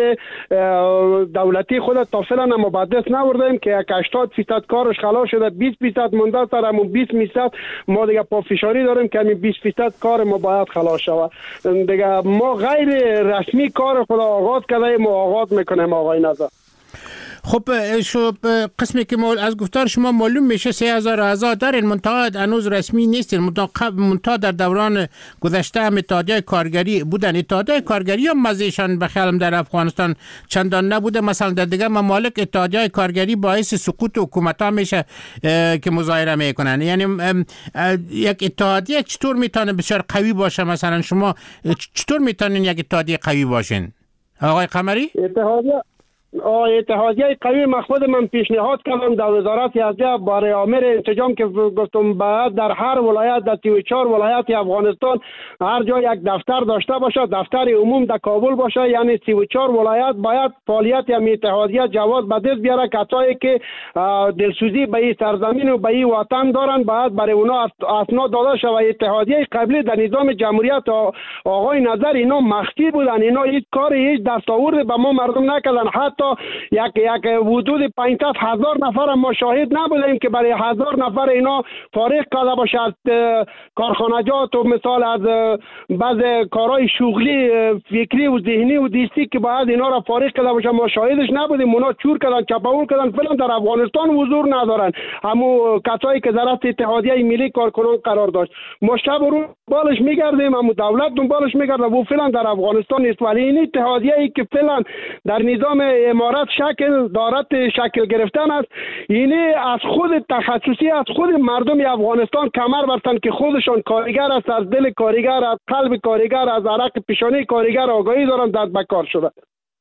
دولتی خود تا فعلا ما به دست نوردیم که یک هشتاد درصد کارش خلاص شده، بیست درصد مونده سر همون بیست درصد ما دیگه پافشاری داریم که همین بیست درصد کار ما باید خلاص شود. دیگه ما غیر رسمی کار خود آغاز کردیم و آغاز میکنیم آقای نظر. خب شو قسمی که مول از گفتار شما معلوم میشه سه هزار اعضا دارین، منتها هنوز رسمی نیستین، منتها در دوران گذشته هم اتحادیه کارگری بودن. اتحادیه کارگری هم مزیشان به خیالم در افغانستان چندان نبوده. مثلا در دیگه ممالک اتحادیه کارگری باعث سقوط حکومت ها میشه که مظاهره میکنن. یعنی یک اتحادیه چطور میتونه بسیار قوی باشه؟ مثلا شما چطور میتونین یک اتحادیه قوی باشین آقای قمری؟ اتحادیه اتحادیه قوی مخود من پیشنهاد کردم در وزارت یازده برای امر انسجام که گفتم باید در هر ولایت در سی و چهار ولایت افغانستان هر جا یک دفتر داشته باشه، دفتر عموم در کابل باشه، یعنی سی و چهار ولایت باید فعالیت هم اتحادیه جواز به دست بیاره. کسایی که دلسوزی به این سرزمین و به این وطن دارن باید برای اونا اسناد داده شود. اتحادیه قبلی در نظام جمهوریت آقای نظر اینا مخفی بودن، اینا هیچ کار هیچ دستاورد به ما مردم نکردن. حتی یک یک حدود پانصد هزار نفر ما شاهد نبودیم که برای هزار نفر اینا فارغ کرده باشه از کارخانجات و مثال از بعض کارهای شغلی فکری و ذهنی و دیستی که باید اینا را فارغ کرده باشه، ما شاهدش نبودیم. اونا چور کردن، چپاول کردن، فعلا در افغانستان حضور ندارن. همو کسایی که در اتحادیه ملی کارکنان قرار داشت ما شب و روز بالش میگردیم، همو دولت دنبالش میگرده و فعلا در افغانستان نیست. ولی این اتحادیه ای که فعلا در نظام امارات شکل دارد شکل گرفتن است، اینه از خود تخصصی از خود مردم افغانستان کمر بستن که خودشان کارگر است، از دل کارگر، از قلب کارگر، از عرق پیشانی کارگر آگاهی دارن، دست به کار شده.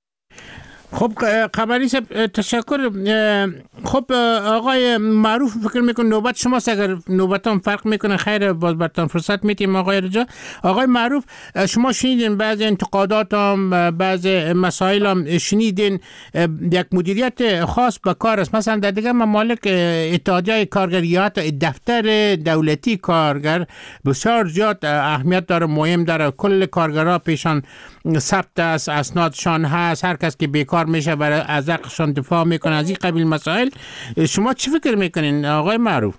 خب قمری صاحب تشکر. خب آقای معروف فکر میکنم نوبت شماست، اگر نوبت هم فرق میکنه خیر باز براتون فرصت میتیم. آقای رجا، آقای معروف شما شنیدین بعض انتقادات هم بعض مسائل هم شنیدین، یک مدیریت خاص به کار است. مثلا در دیگه ممالک اتحادیه کارگریات دفتر دولتی کارگر بسیار زیاد اهمیت داره، مهم داره، کل کارگرها پیشان ثبت است، اسنادشان هست، هر کس که بیکار میشه برای از حقشان دفاع میکنه، از این قبیل مسائل. شما چی فکر میکنین آقای معروف؟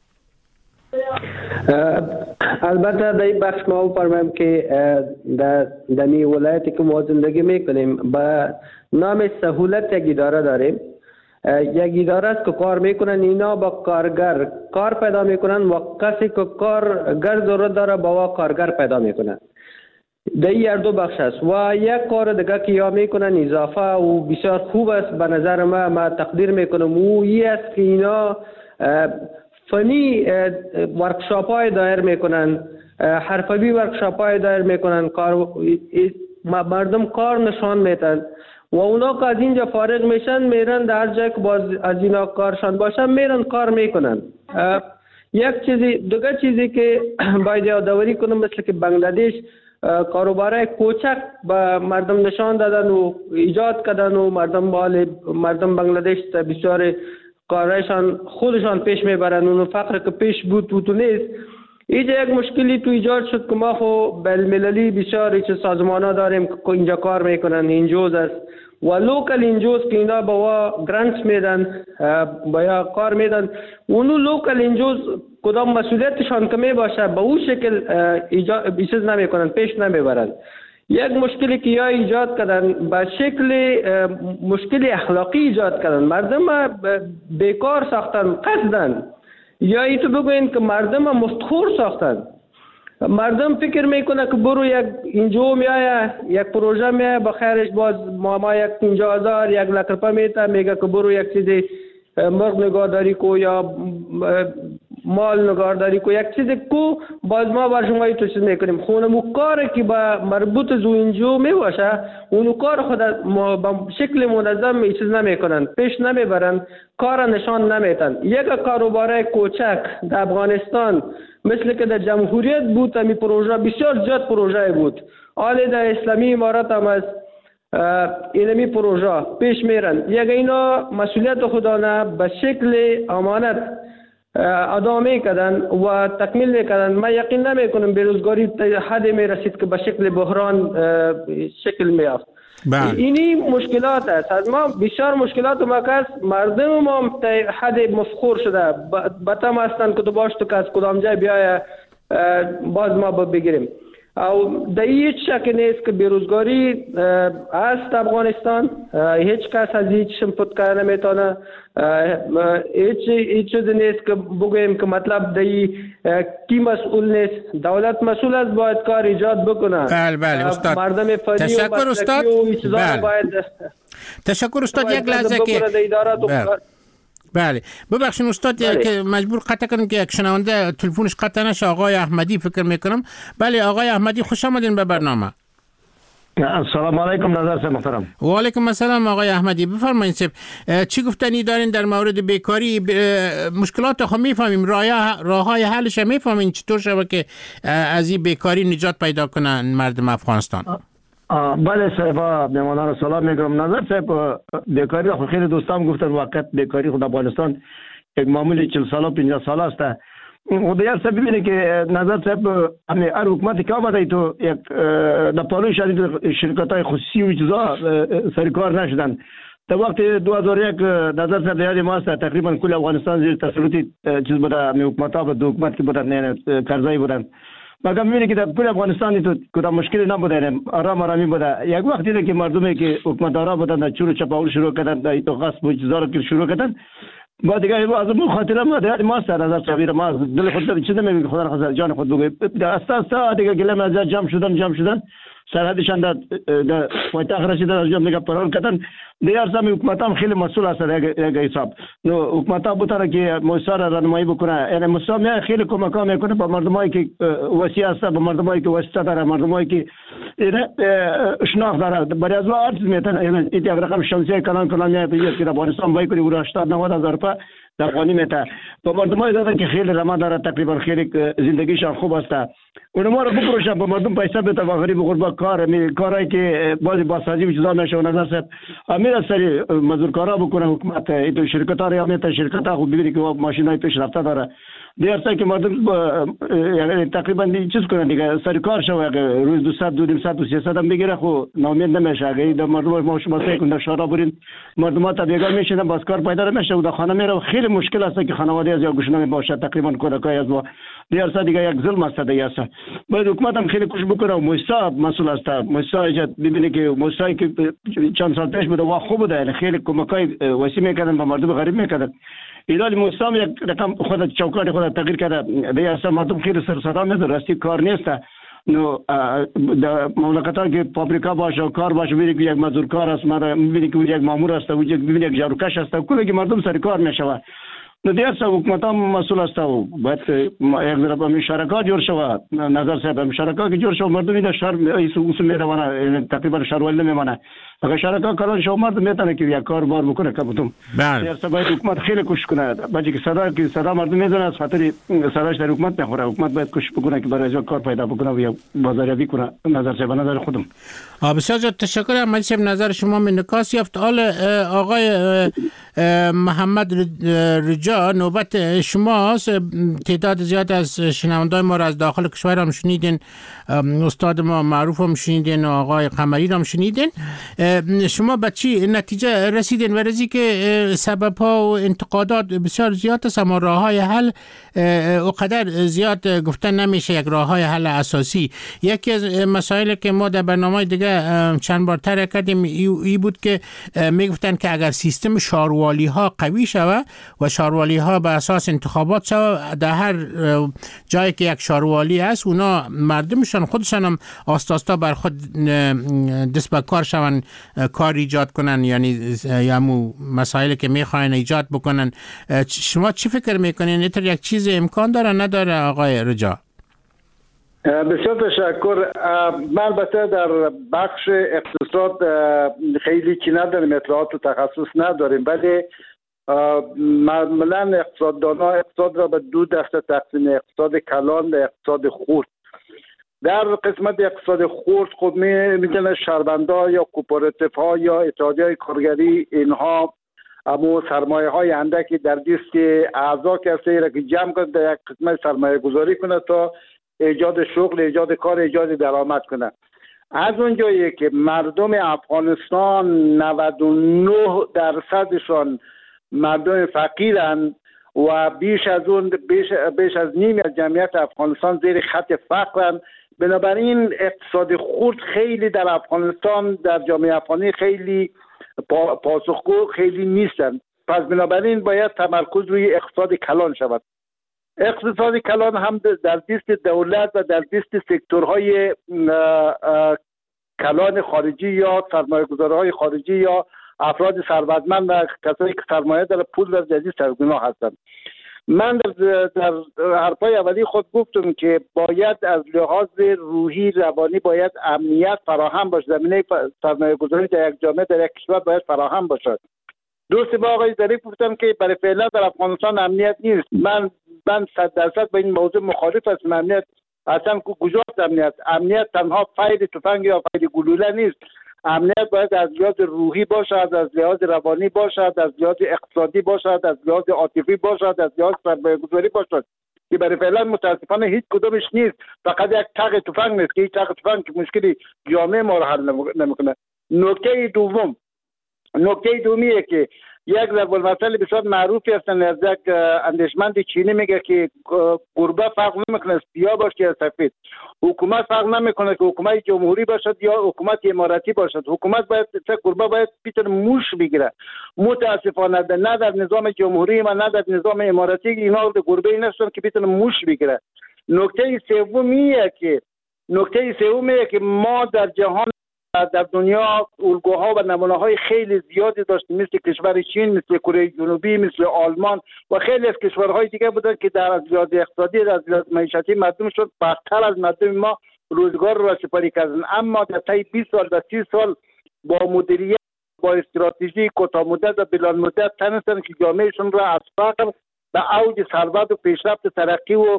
البته در این بخش ما بفرمایم که در دمی ولایتی که ما زندگی میکنیم به نام سهولت یک اداره داریم. یک اداره است که کار میکنن، اینا با کارگر کار پیدا میکنن و کسی که کارگر ضرورت داره با کارگر پیدا میکنن. در این دو بخش است و یک کار دیگه که یا میکنن اضافه و بسیار خوب است به نظر ما ما تقدیر میکنم و این است که اینا فنی ورکشاپ های دایر میکنن، حرفوی ورکشاپ های دایر میکنن، کار مردم کار نشان میتن و اونا که از اینجا فارغ میشن میرن در هر جای که باز از اینا کارشان باشن میرن کار میکنن. یک چیزی دیگه چیزی که باید یادآوری کنم مثل که بنگلادش کاروبارای کوچک به مردم نشان دادن و ایجاد کردن و مردم بال مردم بنگلادش بسیار کارایشان خودشان پیش میبرن. اون فقر که پیش بود بود نیست. اینجا یک مشکلی تو ایجاد شد که ما خو بین‌المللی بسیار چه سازمان‌ها داریم که اینجا کار میکنن، اینجوز است و لوکل اینجوز که اینا با وا گرانت میدن با کار میدن. اونو لوکل اینجوز کدام مسئولیتشان که می باشه به اون شکل ایجاد بیشتر نمیکنن، پیش نمیبرن. یک مشکلی که یا ایجاد کردن به شکل مشکل اخلاقی ایجاد کردن، مردم بیکار ساختن قصدن، یا ای تو بگوین که مردم مستخور ساختن. مردم فکر میکنه که برو یک اینجا میایه یک پروژه میایه با خیرش باز ما ما یک پنجاه هزار یک لک روپیه میته، میگه که برو یک چیزی مرغ نگهداری کو یا مال نگارداری کو یک چیز کو باز ما بر شما تو چیز میکنیم خونمو کاری که با مربوط زو اینجا می باشه اونو کار خود با شکل منظم می چیز نمیکنن پیش نمیبرن کار نشان نمیتن یک کاروبار کوچک در افغانستان مثل که در جمهوریت بود می پروژه بسیار زیاد پروژه بود حال در اسلامی امارات هم از اینمی پروژه پیش میرن یک اینا مسئولیت خودانه به شکل امانت ادا میکردن و تکمیل میکردن. من یقین نمیکنم بیروزگاری حد میرسید که به شکل بحران شکل میافت. اینی مشکلات است. از ما بسیار مشکلات ما که مردم ما حد مفخور شده بتم هستند که تو باش تو که از کدام جای بیای باز ما بگیریم. او در هیچ شک نیست که بیروزگاری است افغانستان. هیچ کس از هیچ شمپت کرده نمیتونه. هیچ هیچ چیز نیست که بگویم که مطلب دایی کی مسئول نیست. دولت مسئول است باید کار ایجاد بکنه. بله بله استاد. مردم فنی تشکر استاد. بله. باید تشکر استاد. یک لحظه که بله. بله ببخشید استاد بله. که مجبور قطع کنم که یک شنونده تلفنش قطع نشه. آقای احمدی فکر میکنم. بله آقای احمدی خوش آمدین به برنامه. السلام علیکم نظر صاحب محترم. و علیکم السلام آقای احمدی بفرمایید صاحب چی گفتنی دارین در مورد بیکاری؟ مشکلات خو میفهمیم راههای حلش میفهمیم چطور شود که از این بیکاری نجات پیدا کنن مردم افغانستان؟ بله صاحب میمانان سلام میگم. نظر صاحب بیکاری خو خیلی دوستان گفتن واقعا بیکاری خود افغانستان یک معمولی چهل ساله پنجاه ساله است. و دیگر سبب اینه که نظر صاحب همه هر حکومتی که آمده تو یک نپالوی شدید شرکت های خصوصی و چیزا سرکار نشدن. تا وقت دو هزار و یک نظر صاحب یاد ما است تقریبا کل افغانستان زیر تسلطی چیز بوده. همه حکومت ها دو حکومت که بودن کرزایی بودن. مگر میبینی که در کل افغانستان تو کدام مشکلی نبوده آرام آرامی بوده. یک وقتی دیگه که مردمی که حکومت دارا بودن چور و چپاول شروع کردن تو غصب و چیزا رو شروع کردن با دیگه از اون خاطر ما در ما سر نظر شبیر ما دل خود چیز نمیگه خدا خدا جان خود بگه استا استا دیگه گلم از جمع شدن جمع شدن سرحدشان در در پایتخت رسیدن از جمع دیگه پرال کردن. دیگر سامی حکومت هم خیلی مسئول هست یک حساب. نو حکومت ها بودن که موسار راهنمایی بکنه. یعنی موسار خیلی کمک میکنه به مردمایی که وسیع هست، به مردمایی که وسیع داره، مردمایی که شناخت داره. برای از ما عرض میتن یعنی این رقم شمسی کلان کلان میاد که افغانستان باید کنی و هشتاد نود هزار روپیه در افغانی میته. با مردمایی داره که خیلی رما داره تقریبا خیلی زندگیشان خوب است. اونما رو بپروشن به مردم پیسه بده و غریب غربا کار می کاری که بازی بازسازی و چیزا میشه. نظر صاحب امیر سری مزدورکارا بکنه حکومت این شرکت ها رو میته شرکت ها خوب ببینی که ماشینای پیش رفته داره. دیگر تا که مردم یعنی تقریبا چیز کنن دیگه سر کار شو روز دو ساعت دو نیم ساعت و سه ساعت هم بگیره خو نامید نمیشه. اگه در مردم ما شما سعی کنید شورا برین مردم تا بیگار میشن باز کار پیدا نمیشه و در خانه میره. خیلی مشکل است که خانواده از یا گوشنامه باشه تقریبا کودکای از ما دیگر ساعت دیگه یک ظلم است دیگه است. باید حکومت هم خیلی کوشش بکنه و موسا مسئول است. موسا ببینه که موسایی که چند سال پیش بوده و خوب بوده یعنی خیلی کمکای وسیع میکردن به مردم غریب میکردن. ایران موسام یک رقم خود چوکات خود تغییر کرده. دیگه اصلا مردم خیلی سرسرا میشه راستی کار نیست. نو در مملکت‌ها که فابریکا باشه کار باشه ببینید که یک مزدورکار است، می‌بینید که یک مامور است و ببینید یک جاروکش است. کلی که مردم سر کار میشوند. نو دیگر سه حکومت هم مسئول است و باید یک ذره به شرکات جور شود. نظر صاحب شرکات که جور شود مردم این شهر ایسو می‌روانه تقریبا شهروال نمی‌مانه. اگر شرکات کلان شو مرد میتونه که یک کار بار بکنه که بتون. دیگر سه باید حکومت خیلی کوشش کنه. باید که صدا که صدا مردم میزنه از خاطر صداش در حکومت نخوره. حکومت باید کوشش بکنه که برای کار پیدا بکنه و یک بازاریابی کنه. نظر صاحب نظر خودم. بسیار زیاد تشکر. احمدی صاحب نظر شما من نکاس یافت. حال آقای محمد رجا نوبت شماست. تعداد زیاد از شنوندای ما را از داخل کشور هم شنیدین. استاد ما معروف هم شنیدین و آقای قمری هم شنیدین. شما به چی نتیجه رسیدین و رزی که سبب ها و انتقادات بسیار زیاد است اما راه های حل اقدر زیاد گفتن نمیشه یک راه های حل اساسی. یکی از مسائل که ما در برنامه دیگه چند بار تر کردیم ای بود که میگفتن که اگر سیستم شارو شاروالی ها قوی شود و شاروالی ها به اساس انتخابات شود. در هر جایی که یک شاروالی است اونا مردمشان خودشان هم آستا آستا بر خود دست به کار شون، کار ایجاد کنن، یعنی یمو مسائلی که میخواین ایجاد بکنن. شما چی فکر میکنین؟ اینطور یک چیز امکان داره نداره آقای رجا؟ بسیار تشکر. من البته در بخش اقتصاد خیلی چی نداریم، اطلاعات و تخصص نداریم، ولی معمولا اقتصاددانا اقتصاد را به دو دسته تقسیم: اقتصاد کلان و اقتصاد خرد. در قسمت اقتصاد خرد خود میدونه شهروندها یا کوپراتیف ها یا اتحادیه کارگری، اینها اما سرمایه های اندکی در دست اعضا کسی را که جمع کنه در یک قسمت سرمایه گذاری کنه تا ایجاد شغل، ایجاد کار، ایجاد درآمد کنه. از اونجایی که مردم افغانستان نود و نه درصدشان مردم فقیرن و بیش از اون بیش, بیش از نیم از جمعیت افغانستان زیر خط فقرن، بنابراین اقتصاد خرد خیلی در افغانستان، در جامعه افغانی خیلی پا پاسخگو خیلی نیستن. پس بنابراین باید تمرکز روی اقتصاد کلان شود. اقتصاد کلان هم در دست دولت و در دست سکتورهای کلان خارجی یا سرمایه‌گذارهای خارجی یا افراد ثروتمند و کسایی که سرمایه در پول در جدید سرگنا هستند. من در, در حرفای اولی خود گفتم که باید از لحاظ روحی روانی باید امنیت فراهم باشه. زمینه سرمایه گذاری در یک جامعه در یک کشور باید فراهم باشد. دوست با آقای ظریف گفتم که برای فعلا در افغانستان امنیت نیست. من من صد درصد با این موضوع مخالف هستم. امنیت اصلا کجاست امنیت؟ امنیت تنها فیر تفنگ یا فیر گلوله نیست. امنیت باید از لحاظ روحی باشد، از لحاظ روانی باشد، از لحاظ اقتصادی باشد، از لحاظ عاطفی باشد، از لحاظ سرمایه‌گذاری باشد که برای فعلا متاسفانه هیچ کدومش نیست. فقط یک تق تفنگ نیست که این تق تفنگ که مشکلی جامعه ما رو حل نمیکنه. نکته دوم نکته دومیه که یک ضرب المثل بسیار معروفی هستن از یک اندیشمند چینی میگه که گربه فرق نمیکنه سیاه باشه یا سفید. حکومت فرق نمیکنه که حکومت جمهوری باشد یا حکومت اماراتی باشد. حکومت باید چه گربه باید پیتر موش بگیره. متاسفانه نه در نظام جمهوری و نه در نظام اماراتی اینا گربه نشدن که پیتر موش بگیره. نکته سومیه که نکته سومیه که ما در جهان در دنیا الگوها و نمونه‌های خیلی زیادی داشتیم، مثل کشور چین، مثل کره جنوبی، مثل آلمان و خیلی از کشورهای دیگه بودن که در از لحاظ اقتصادی، از لحاظ معیشتی مردمشون بدتر از مردم ما روزگار را سپری کردن. اما در طی بیست سال و سی سال با مدیریت، با استراتژی کوتاه مدت و بلند مدت تونستن که جامعهشون را از فقر به اوج ثروت و پیشرفت ترقی و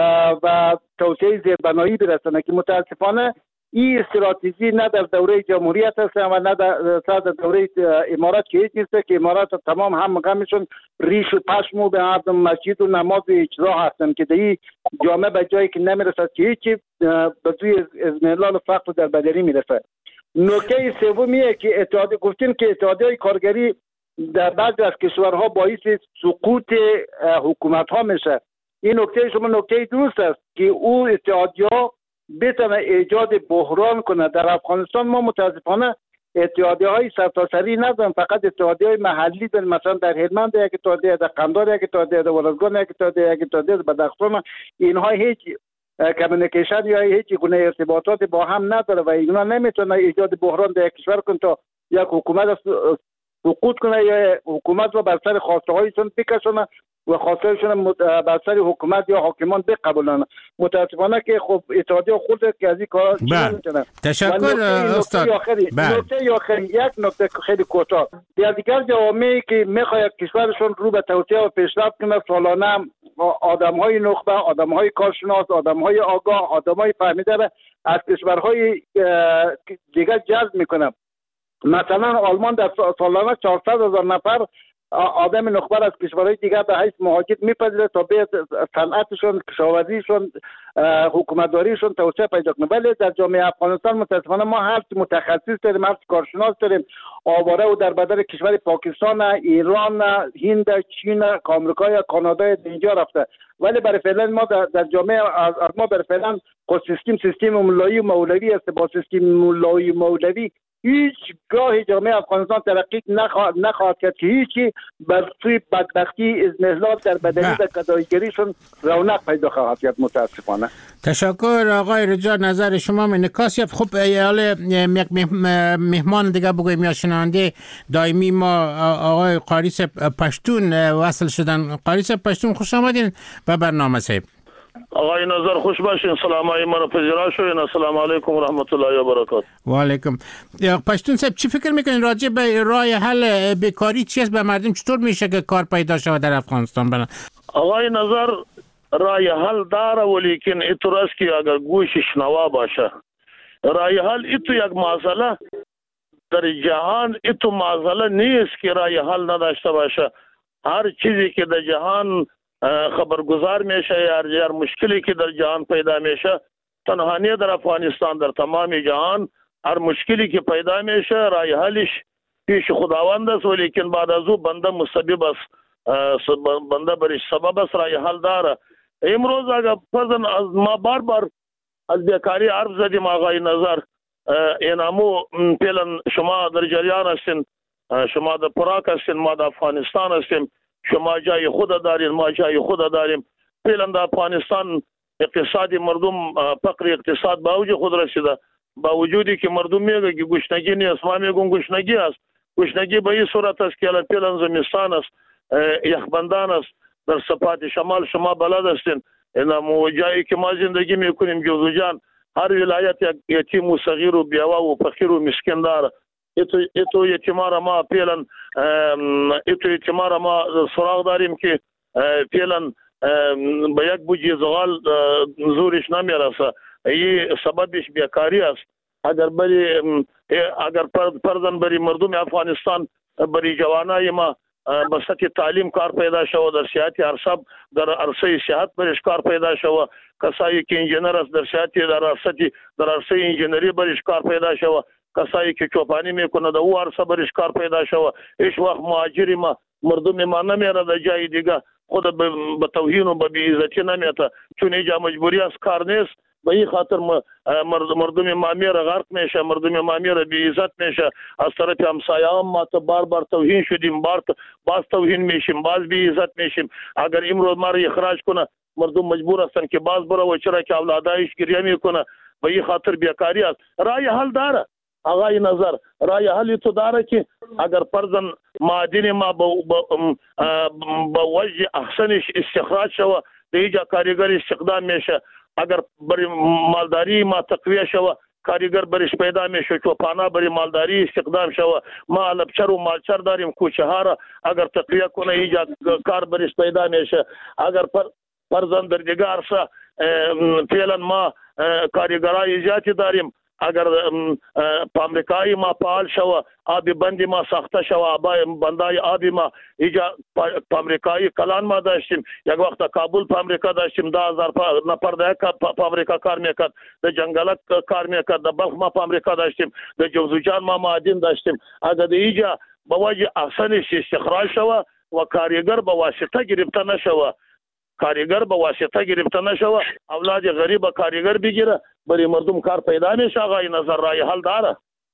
و توسعه زیربنایی برسونن که متاسفانه این استراتژی نه در دوره جمهوریت هست و نه در, در دوره امارات که هیچ نیست که امارات تمام هم غمشون ریش و پشم و به مردم مسجد و نماز و اجرا هستن که در این جامعه به جایی که نمیرسد که هیچی به دوی ازمهلال و فقر در بدری میرسه. نکته سومیه که اتحادیه گفتیم که اتحادیه کارگری در بعضی از کشورها باعث سقوط حکومت ها میشه. این نکته شما نکته درست است که او اتحادیه بتونه ایجاد بحران کنه. در افغانستان ما متاسفانه اتحادیه های سرتاسری نداریم، فقط اتحادیه های محلی داریم. مثلا در هلمند یک اتحادیه، در قندهار یک اتحادیه، در ولسگان یک اتحادیه، یک اتحادیه در بدخشان. اینها هیچ کمیونیکیشن یا هیچ گونه ارتباطات با هم نداره و اینا نمیتونه ایجاد بحران در یک کشور کنه تا یک حکومت سقوط کنه یا حکومت رو بر سر خواسته هایشون بکشونه و خواستهایشون بر سر حکومت یا حاکمان بقبولن. متاسفانه که خب اتحادیه خود که از این کارا نمیتونه. تشکر استاد. نکته آخری یک نکته خیلی کوتاه. در دیگر جوامعی که میخواد کشورشون رو به توسعه و پیشرفت کنه، سالانه آدمهای نخبه، آدمهای کارشناس، آدمهای آگاه، آدمهای فهمیده از کشورهای دیگر جذب میکنه. مثلا آلمان در سالانه چهارصد هزار نفر آدم نخبر از کشورهای دیگر به حیث مهاجر میپذیره تا به صنعتشون، کشاورزیشون، حکومتداریشون توسعه پیدا کنه. ولی در جامعه افغانستان متاسفانه ما هر متخصص داریم، هر کارشناس داریم، آواره و در بدر کشور پاکستان، ایران، هند، چین، آمریکا یا کانادا اینجا رفته. ولی برای فعلا ما در, در جامعه از ما برای فعلا سیستم سیستم مولایی و مولوی است. با سیستم مولایی و مولوی هیچ گاه جامعه افغانستان ترقی نخواهد نخواهد کرد که هیچی بر سوی بدبختی اضمحلال در بدنی و گداییگریشون رونق پیدا خواهد کرد متاسفانه. تشکر آقای رجا، نظر شما منعکس. خب حالا یک مهمان دیگه بگویم یا شنونده دائمی ما آقای قاریس پشتون وصل شدن. قاریس پشتون خوش آمدین به برنامه صاحب. آقای نظر خوش باشین، سلامای ما رو پذیرا شوین. السلام علیکم و رحمت الله و برکاته. و علیکم. پشتون صاحب چی فکر میکنین راجع به راه حل بیکاری چی است؟ به مردم چطور میشه که کار پیدا شود در افغانستان؟ بنا آقای نظر راه حل داره، ولیکن ایتو راست که اگر گوشش نوا باشه. راه حل ایتو یک مسئله در جهان ایتو مسئله نیست که راه حل نداشته باشه. هر چیزی که در جهان خبرگزار میشه یا هر مشکلی که در جهان پیدا میشه، تنها نه در افغانستان، در تمام جهان هر مشکلی که پیدا میشه راه حلش پیش خداوند است، ولیکن بعد از او بنده مسبب است، بنده برش سبب است. راه حل داره. امروز اگر فرضاً از ما بار بار از بیکاری حرف زدیم آقای نظر، اینامو فعلا شما در جریان هستین، شما در پراک هستین، ما در افغانستان هستیم، شما جای خود دارین، ما جای خود داریم. فعلا در افغانستان اقتصادی مردم فقر اقتصاد با اوج خود رسیده، با وجودی که مردم میگه که گشنگی نیست، ما میگم گشنگی است. گشنگی به این صورت است که الان فعلا زمستان است، یخبندان است در سپات شمال، شما بلد هستین. اینم جایی که ما زندگی میکنیم جوزجان، هر ولایت یک یتیم و صغیر و بیوه و فقیر و مسکین داره. ایتو ایتو یتیمار ما فعلا ایتو یتیمار ما سراغ داریم که فعلا به یک بوجی زغال زورش نمیرسه. این سببش بیکاری است. اگر بری اگر پردن بری مردم افغانستان، بری جوانای ما به سطح تعلیم کار پیدا شود، در صحت ارسب در عرصه صحت برش کار پیدا شود، کسایی که انجینر است در صحت در عرصه در عرصه انجینری برش کار پیدا شود، کسایی که چوپانی میکنه در او عرصه برش کار پیدا شود. هیچ وقت مهاجری ما مردم ما نمیره در جای دیگه، خود به توهین و به بی‌عزتی نمیته، چون اینجا مجبوری است، کار نیست. به این خاطر مردم ما میره غرق میشه، مردم ما میره بی‌عزت میشه. از طرف همسایه‌ام ما تو بار بار توهین شدیم، بار باز توهین میشیم، باز بی‌عزت میشیم. اگر امروز ما رو اخراج کنه، مردم مجبور هستن که باز برو و چرا که اولادایش گریه میکنه. به این خاطر بیکاری است. راه حل داره آقای نظر، راه حل تو داره که اگر فرضاً معادن ما با وجه احسنش استخراج شوه، دیگه کارگر استخدام میشه. اگر بری مالداری ما تقویه شوه، کارگر برش پیدا میشه، چوپانا بری مالداری استخدام شوه. ما لبچر و مالچر داریم، کوچه ها را اگر تقویه کنه اینجا کار برش پیدا میشه. اگر فرضاً در دیگه عرصه فعلا ما کارگرای زیادی داریم، اگر پامریکایی ما فعال شوه، آبی بندی ما ساخته شوه، بندای آبی ما اینجا پامریکایی کلان ما داشتیم، یک وقت کابل پامریکا داشتیم، ده هزار نفر در پامریکا کار میکرد، در جنگلک کار میکرد، در بلخ ما پامریکا داشتیم، در جوزجان ما معادن داشتیم. اگر اینجا به وجه احسنش استخراج شوه و کارگر به واسطه گرفته نشوه، کارگر به واسطه گرفته نشوه، اولاد غریب کارگر بگیره، برای مردم کار پیدا میشه. آقای نظر راه حل داره،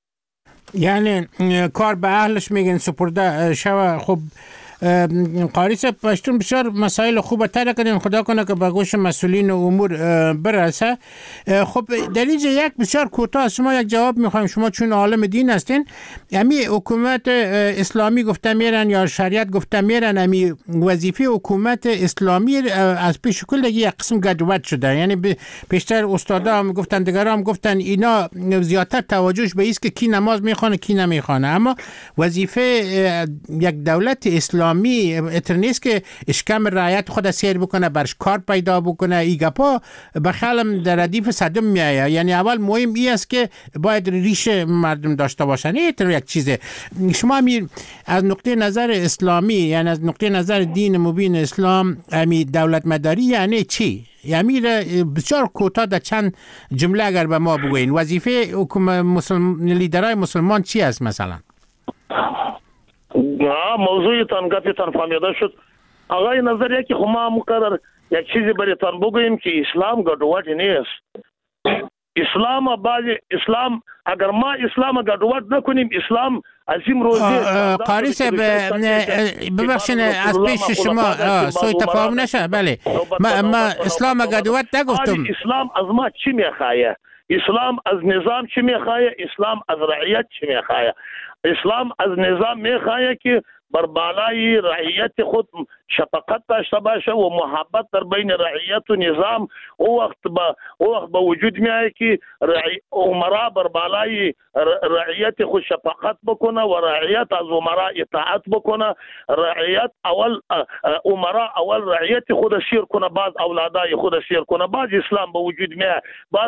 یعنی کار به اهلش میگن سپرده شوه. خب قاریس پشتون بسیار مسائل خوب تر کردین، خدا کنه که به گوش مسئولین امور برسه. خب در اینجا یک بسیار کوتاه از شما یک جواب میخوایم، شما چون عالم دین هستین. امی حکومت اسلامی گفته میرن یا شریعت گفته میرن، امی وظیفه حکومت اسلامی از پیش کل یک قسم گدوت شده، یعنی پیشتر استادا هم گفتن، دیگر هم گفتن، اینا زیادتر توجهش به ایست که کی نماز میخوانه کی نمیخوانه. اما وظیفه یک دولت اسلامی اتر نیست که اشکم رعایت خود سیر بکنه، برش کار پیدا بکنه. ای گپا بخالم در ردیف صدم میایه. یعنی اول مهم ای است که باید ریش مردم داشته باشن. اتر یک چیزه. شما امیر از نقطه نظر اسلامی، یعنی از نقطه نظر دین مبین اسلام، امی دولت مداری یعنی چی؟ یعنی بسیار کوتاه در چند جمله اگر به ما بگوین، وظیفه حکومت مسلم لیدرای مسلمان چی است مثلا؟ موضوعتان گفتان فهمیده شد آقای نظر. یکی خو ما مقرر یک چیزی برایتان بگوییم که اسلام گډوډ نیست. اسلام بعد اسلام اگر ما اسلام گډوډ نکنیم اسلام عظیم روزه قاری صاحب ببخشید از پیش شما سوء تفاهم نشه. بله ما, ما اسلام گډوډ نگفتم. اسلام از ما چی میخواه؟ اسلام از نظام چی میخواه؟ اسلام از رعیت چی میخواه؟ اسلام از نظام میخواه که بر بالای رعیت خود شفقت داشته باشه و محبت در بین رعیت و نظام. او وقت با او وقت با وجود میاد که عمرا بر بالای رعیت خود شفقت بکنه و رعیت از عمرا اطاعت بکنه. رعیت اول عمرا اول رعیت خود سیر کنه، بعد اولادای خود سیر کنه. بعد اسلام با وجود میاد، بعد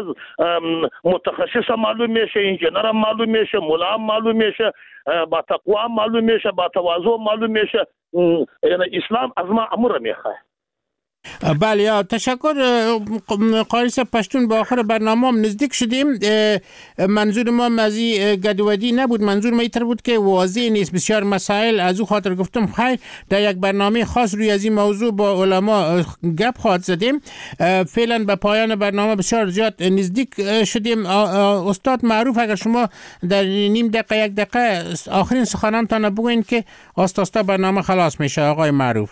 متخصص معلوم میشه، انجینر معلوم میشه، مولا معلوم میشه، با تقوا معلوم میشه، با تواضع معلوم میشه. یعنی اسلام از ما امر میخواه. بله یا تشکر قاری صاحب. پشتون با آخر برنامه هم نزدیک شدیم. منظور ما مزی گدودی نبود، منظور ما ایتر بود که واضح نیست بسیار مسائل. از او خاطر گفتم خیر در یک برنامه خاص روی از این موضوع با علما گپ خواهد زدیم. فعلا به پایان برنامه بسیار زیاد نزدیک شدیم. استاد معروف اگر شما در نیم دقیقه یک دقیقه آخرین سخنانتان بگوین که آست آستا برنامه خلاص میشه. آقای معروف.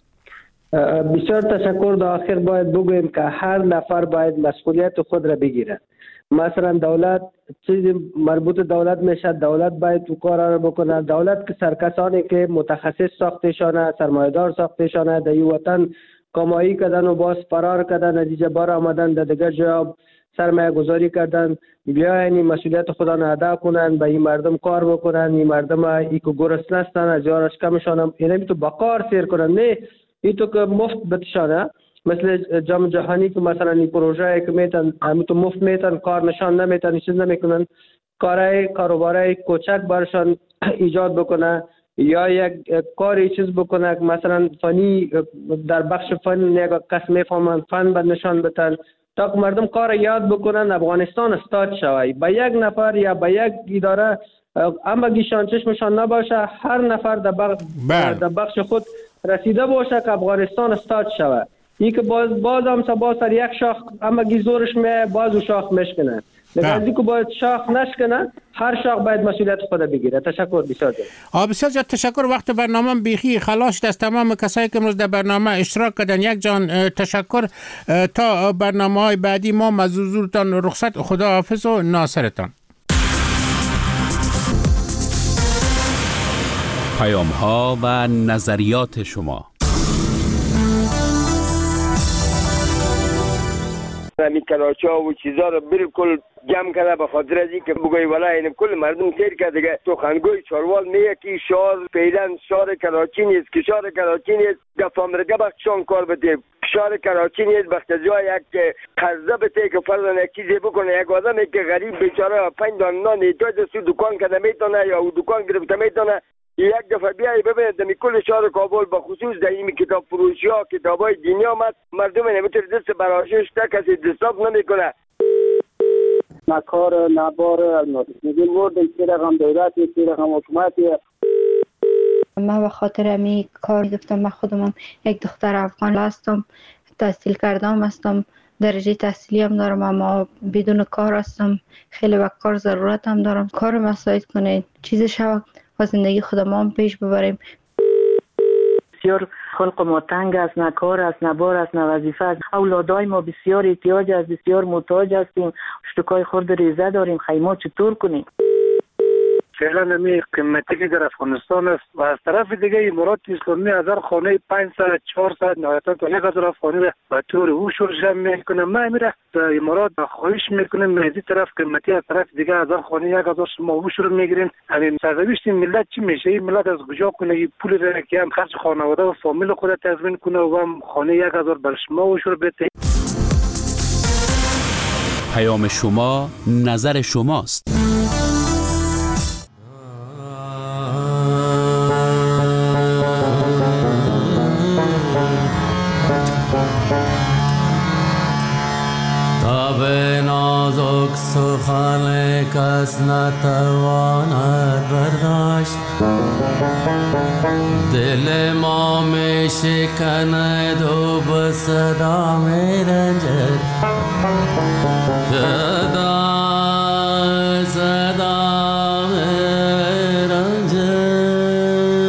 بسیار تشکر. در آخر باید بگویم که هر نفر باید مسئولیت خود را بگیره. مثلا دولت چیزی مربوط دولت میشه، دولت باید تو کار را بکنه. دولت که سرکسانی که متخصص ساختشانه، سرمایه‌دار ساختشانه، در این وطن کمایی کردن و باز فرار کردن، نتیجه بار آمدن در دیگر جا سرمایه گذاری کردن. بیاین مسئولیت خدا را ادا کنن، به این مردم کار بکنن. این مردم ای که گرسنه هستن از یارش کمشان اینمی تو با کار سیر کنن، نه ای تو که مفت بتشانه. مثل جام جهانی که مثلا این پروژه که میتن همین تو مفت میتن، کار نشان نمیتن، چیز نمیکنن، کارهای کاروبارهای کوچک برشان ایجاد بکنه یا یک کاری چیز بکنه مثلا فنی در بخش فن یک کس میفهمن فن بر نشان بتن تا که مردم کار یاد بکنن. افغانستان استاد شوی به یک نفر یا به یک اداره اما گیشان چشمشان نباشه، هر نفر در بخش, در بخش خود رسیده باشه که افغانستان استاد شوه. این که باز باز هم سبا سر یک شاخ اما گیزورش می باز و شاخ مشکنه. لذا که باید شاخ نشکنه، هر شاخ باید مسئولیت خود بگیره. تشکر بسیار زیاد. بسیار زیاد تشکر. وقت برنامه بیخی خلاص شد. از تمام کسایی که امروز در برنامه اشتراک کردن یک جان تشکر. تا برنامه های بعدی ما مزورتان رخصت. خدا حافظ و ناصرتان. پیام ها و نظریات شما. همین کلاچا و چیزا رو بالکل جمع کرده به خاطر از اینکه بگوی والا این کل مردم سیر کرده دیگه. سخنگوی چاروال میگه که شهر فعلا شهر کراچی نیست، که شهر کراچی نیست گفتامرگه بخشان کار بده. شهر کراچی نیست بختجای یک قرضه بده که فرضاً یک چیزی بکنه. یک آدمی که غریب بیچاره پنج دانه نان ایتاج سو دکان کرده میتونه یا او دکان گرفته میتونه. یک دفعه بیایی ببینید دمی کل شهر کابل با خصوص در این کتاب فروشی ها کتابای دینی آمد، مردم نمیتونه دست براشش تا کسی دستاب نمیکنه. نکار نبار میگیم بردن که رقم دولتی که رقم حکومتی. من به خاطر امی کار گفتم. من خودم یک دختر افغان هستم، تحصیل کردم هستم، درجه تحصیلی هم دارم، اما بدون کار هستم. خیلی به کار ضرورت هم دارم. کار مساعد کنید، چیز شو و زندگی خودم هم پیش ببریم. بسیار خلق ما تنگ است، نه کار است، نه بار است، نه وظیفه است. اولادای ما بسیار احتیاج است، بسیار محتاج هستیم. اشتکای خورد ریزه داریم. خیمه چطور کنیم؟ فعلا نمی قیمتی که در افغانستان است و از طرف دیگه امارات اسلامی هزار خانه پانصد چهارصد نهایتا تا یک هزار خانه را به طور او شرجم میکنه. ما میره در امارات خواهش میکنیم از این طرف قیمتی، از طرف دیگه هزار خانه یک هزار شما او شروع میگیرین. همین سرنوشت ملت چی میشه؟ این ملت از کجا کنه این پول را که هم خرج خانواده و فامیل خود تضمین کنه و هم خانه یک هزار بر شما او شروع بده. پیام شما نظر شماست. تاب نازک سخن کس نتواند برداشت، دل ما می شکند و به صدا می رنجد صدا صدا می رنجد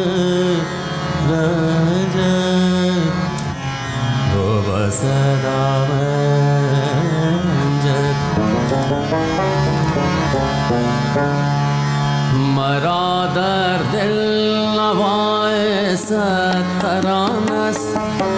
رنجد و به صدا می رنجد مرا در دل نوای صد ترانه است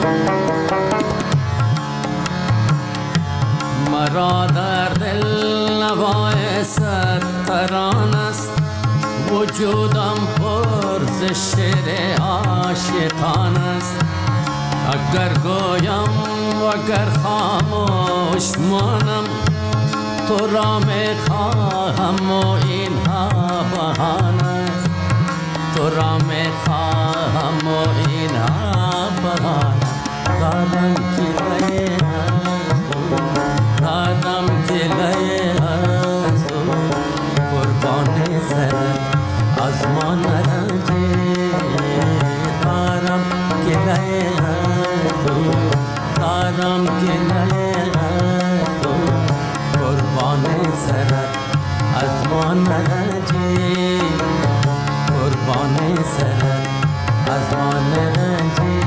مرا در دل نوای صد ترانه است وجودم پر ز شعر عاشقانه است اگر گویم و اگر خاموش مانم تو را می خواهم و اینها بهانه است تو را می خواهم و اینها بهانه دادم گلای از تو دادم گلای از تو قربان سرت از ما نرنجی دارم گلای از تو دارم گلای از تو قربان سرت از ما نرنجی قربان سرت از ما نرنجی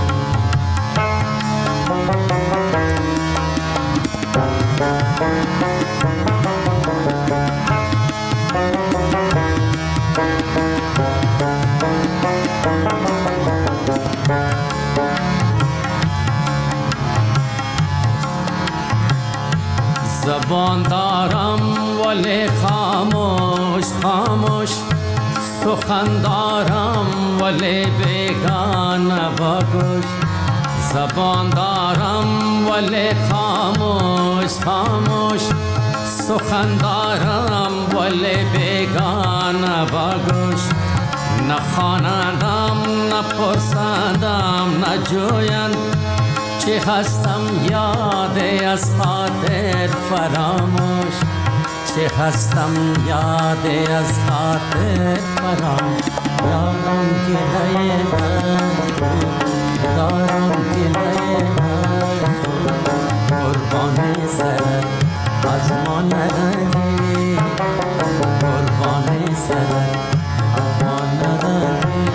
زبان دارم ولی خاموش خاموش سخن دارم ولی بیگانه با گوش زبان دارم ولی خاموش خاموش سخن دارم ولی بیگانه با گوش نه خوانندم نه پرسندم نه جویند چه هستم یاد از خاطر فراموش چه هستم یاد از خاطر فراموش دارم گلای از تو دارم گلای از تو قربان سرت از ما نرنجی قربان سرت از ما نرنجی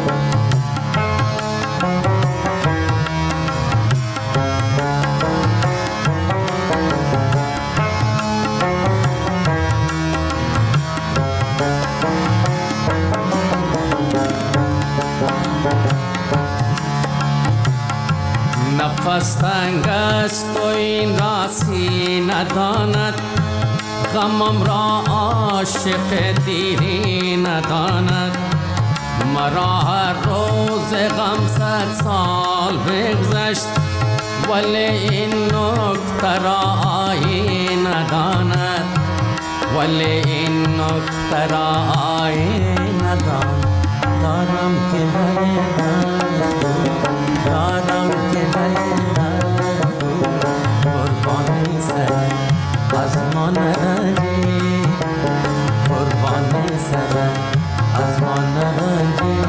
نفس تنگ است و این راسی نداند غمم را عاشق دیری نداند مرا هر روز غم صد سال بگذشت ولی این نکته را آیین نداند ولی این نکته را آیین نداند دارم گلای از تو دارم گلای از تو قربان سرت از ما نرنجی قربان سرت از ما نرنجی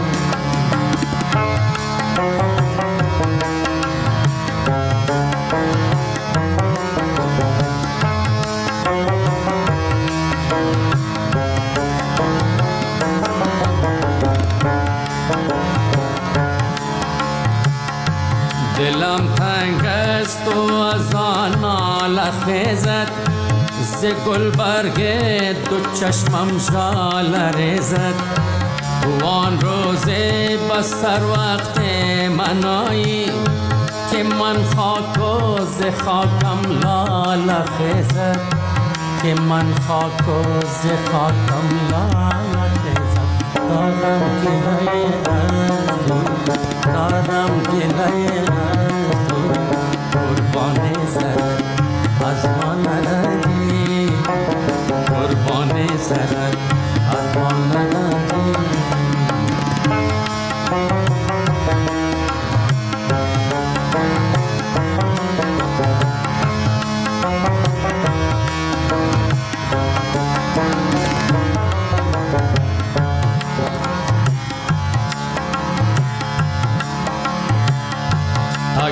دلم تنگ است و از آن ناله خیزد ز گلبرگ دو چشمم ژاله ریزد وان روزی بس سر وقت منایی که من خاک و ز خاکم لاله خیزد که من خاک و ز خاکم لاله خیزد دارم گلای از تو دارم گلای از تو قربان سرت از ما نرنجی قربان سرت از ما نرنجی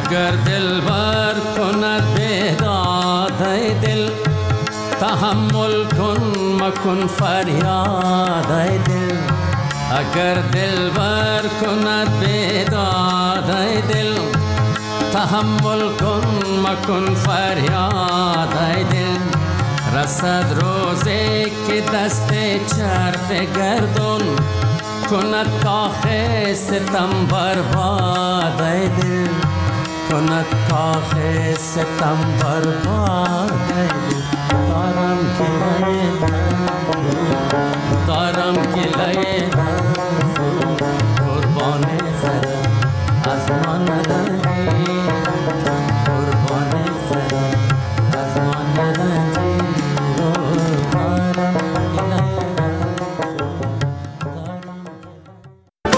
اگر دل بر کند بیداد ای دل تحمل کن مکن فریاد ای دل اگر دل بر کند بیداد ای دل تحمل کن مکن فریاد ای دل رسد روزی که دست چرخ گردون کند کاخ ستم برباد ای دل کند کاخ ستم برباد ای دل دارم که لئے دارم که لئے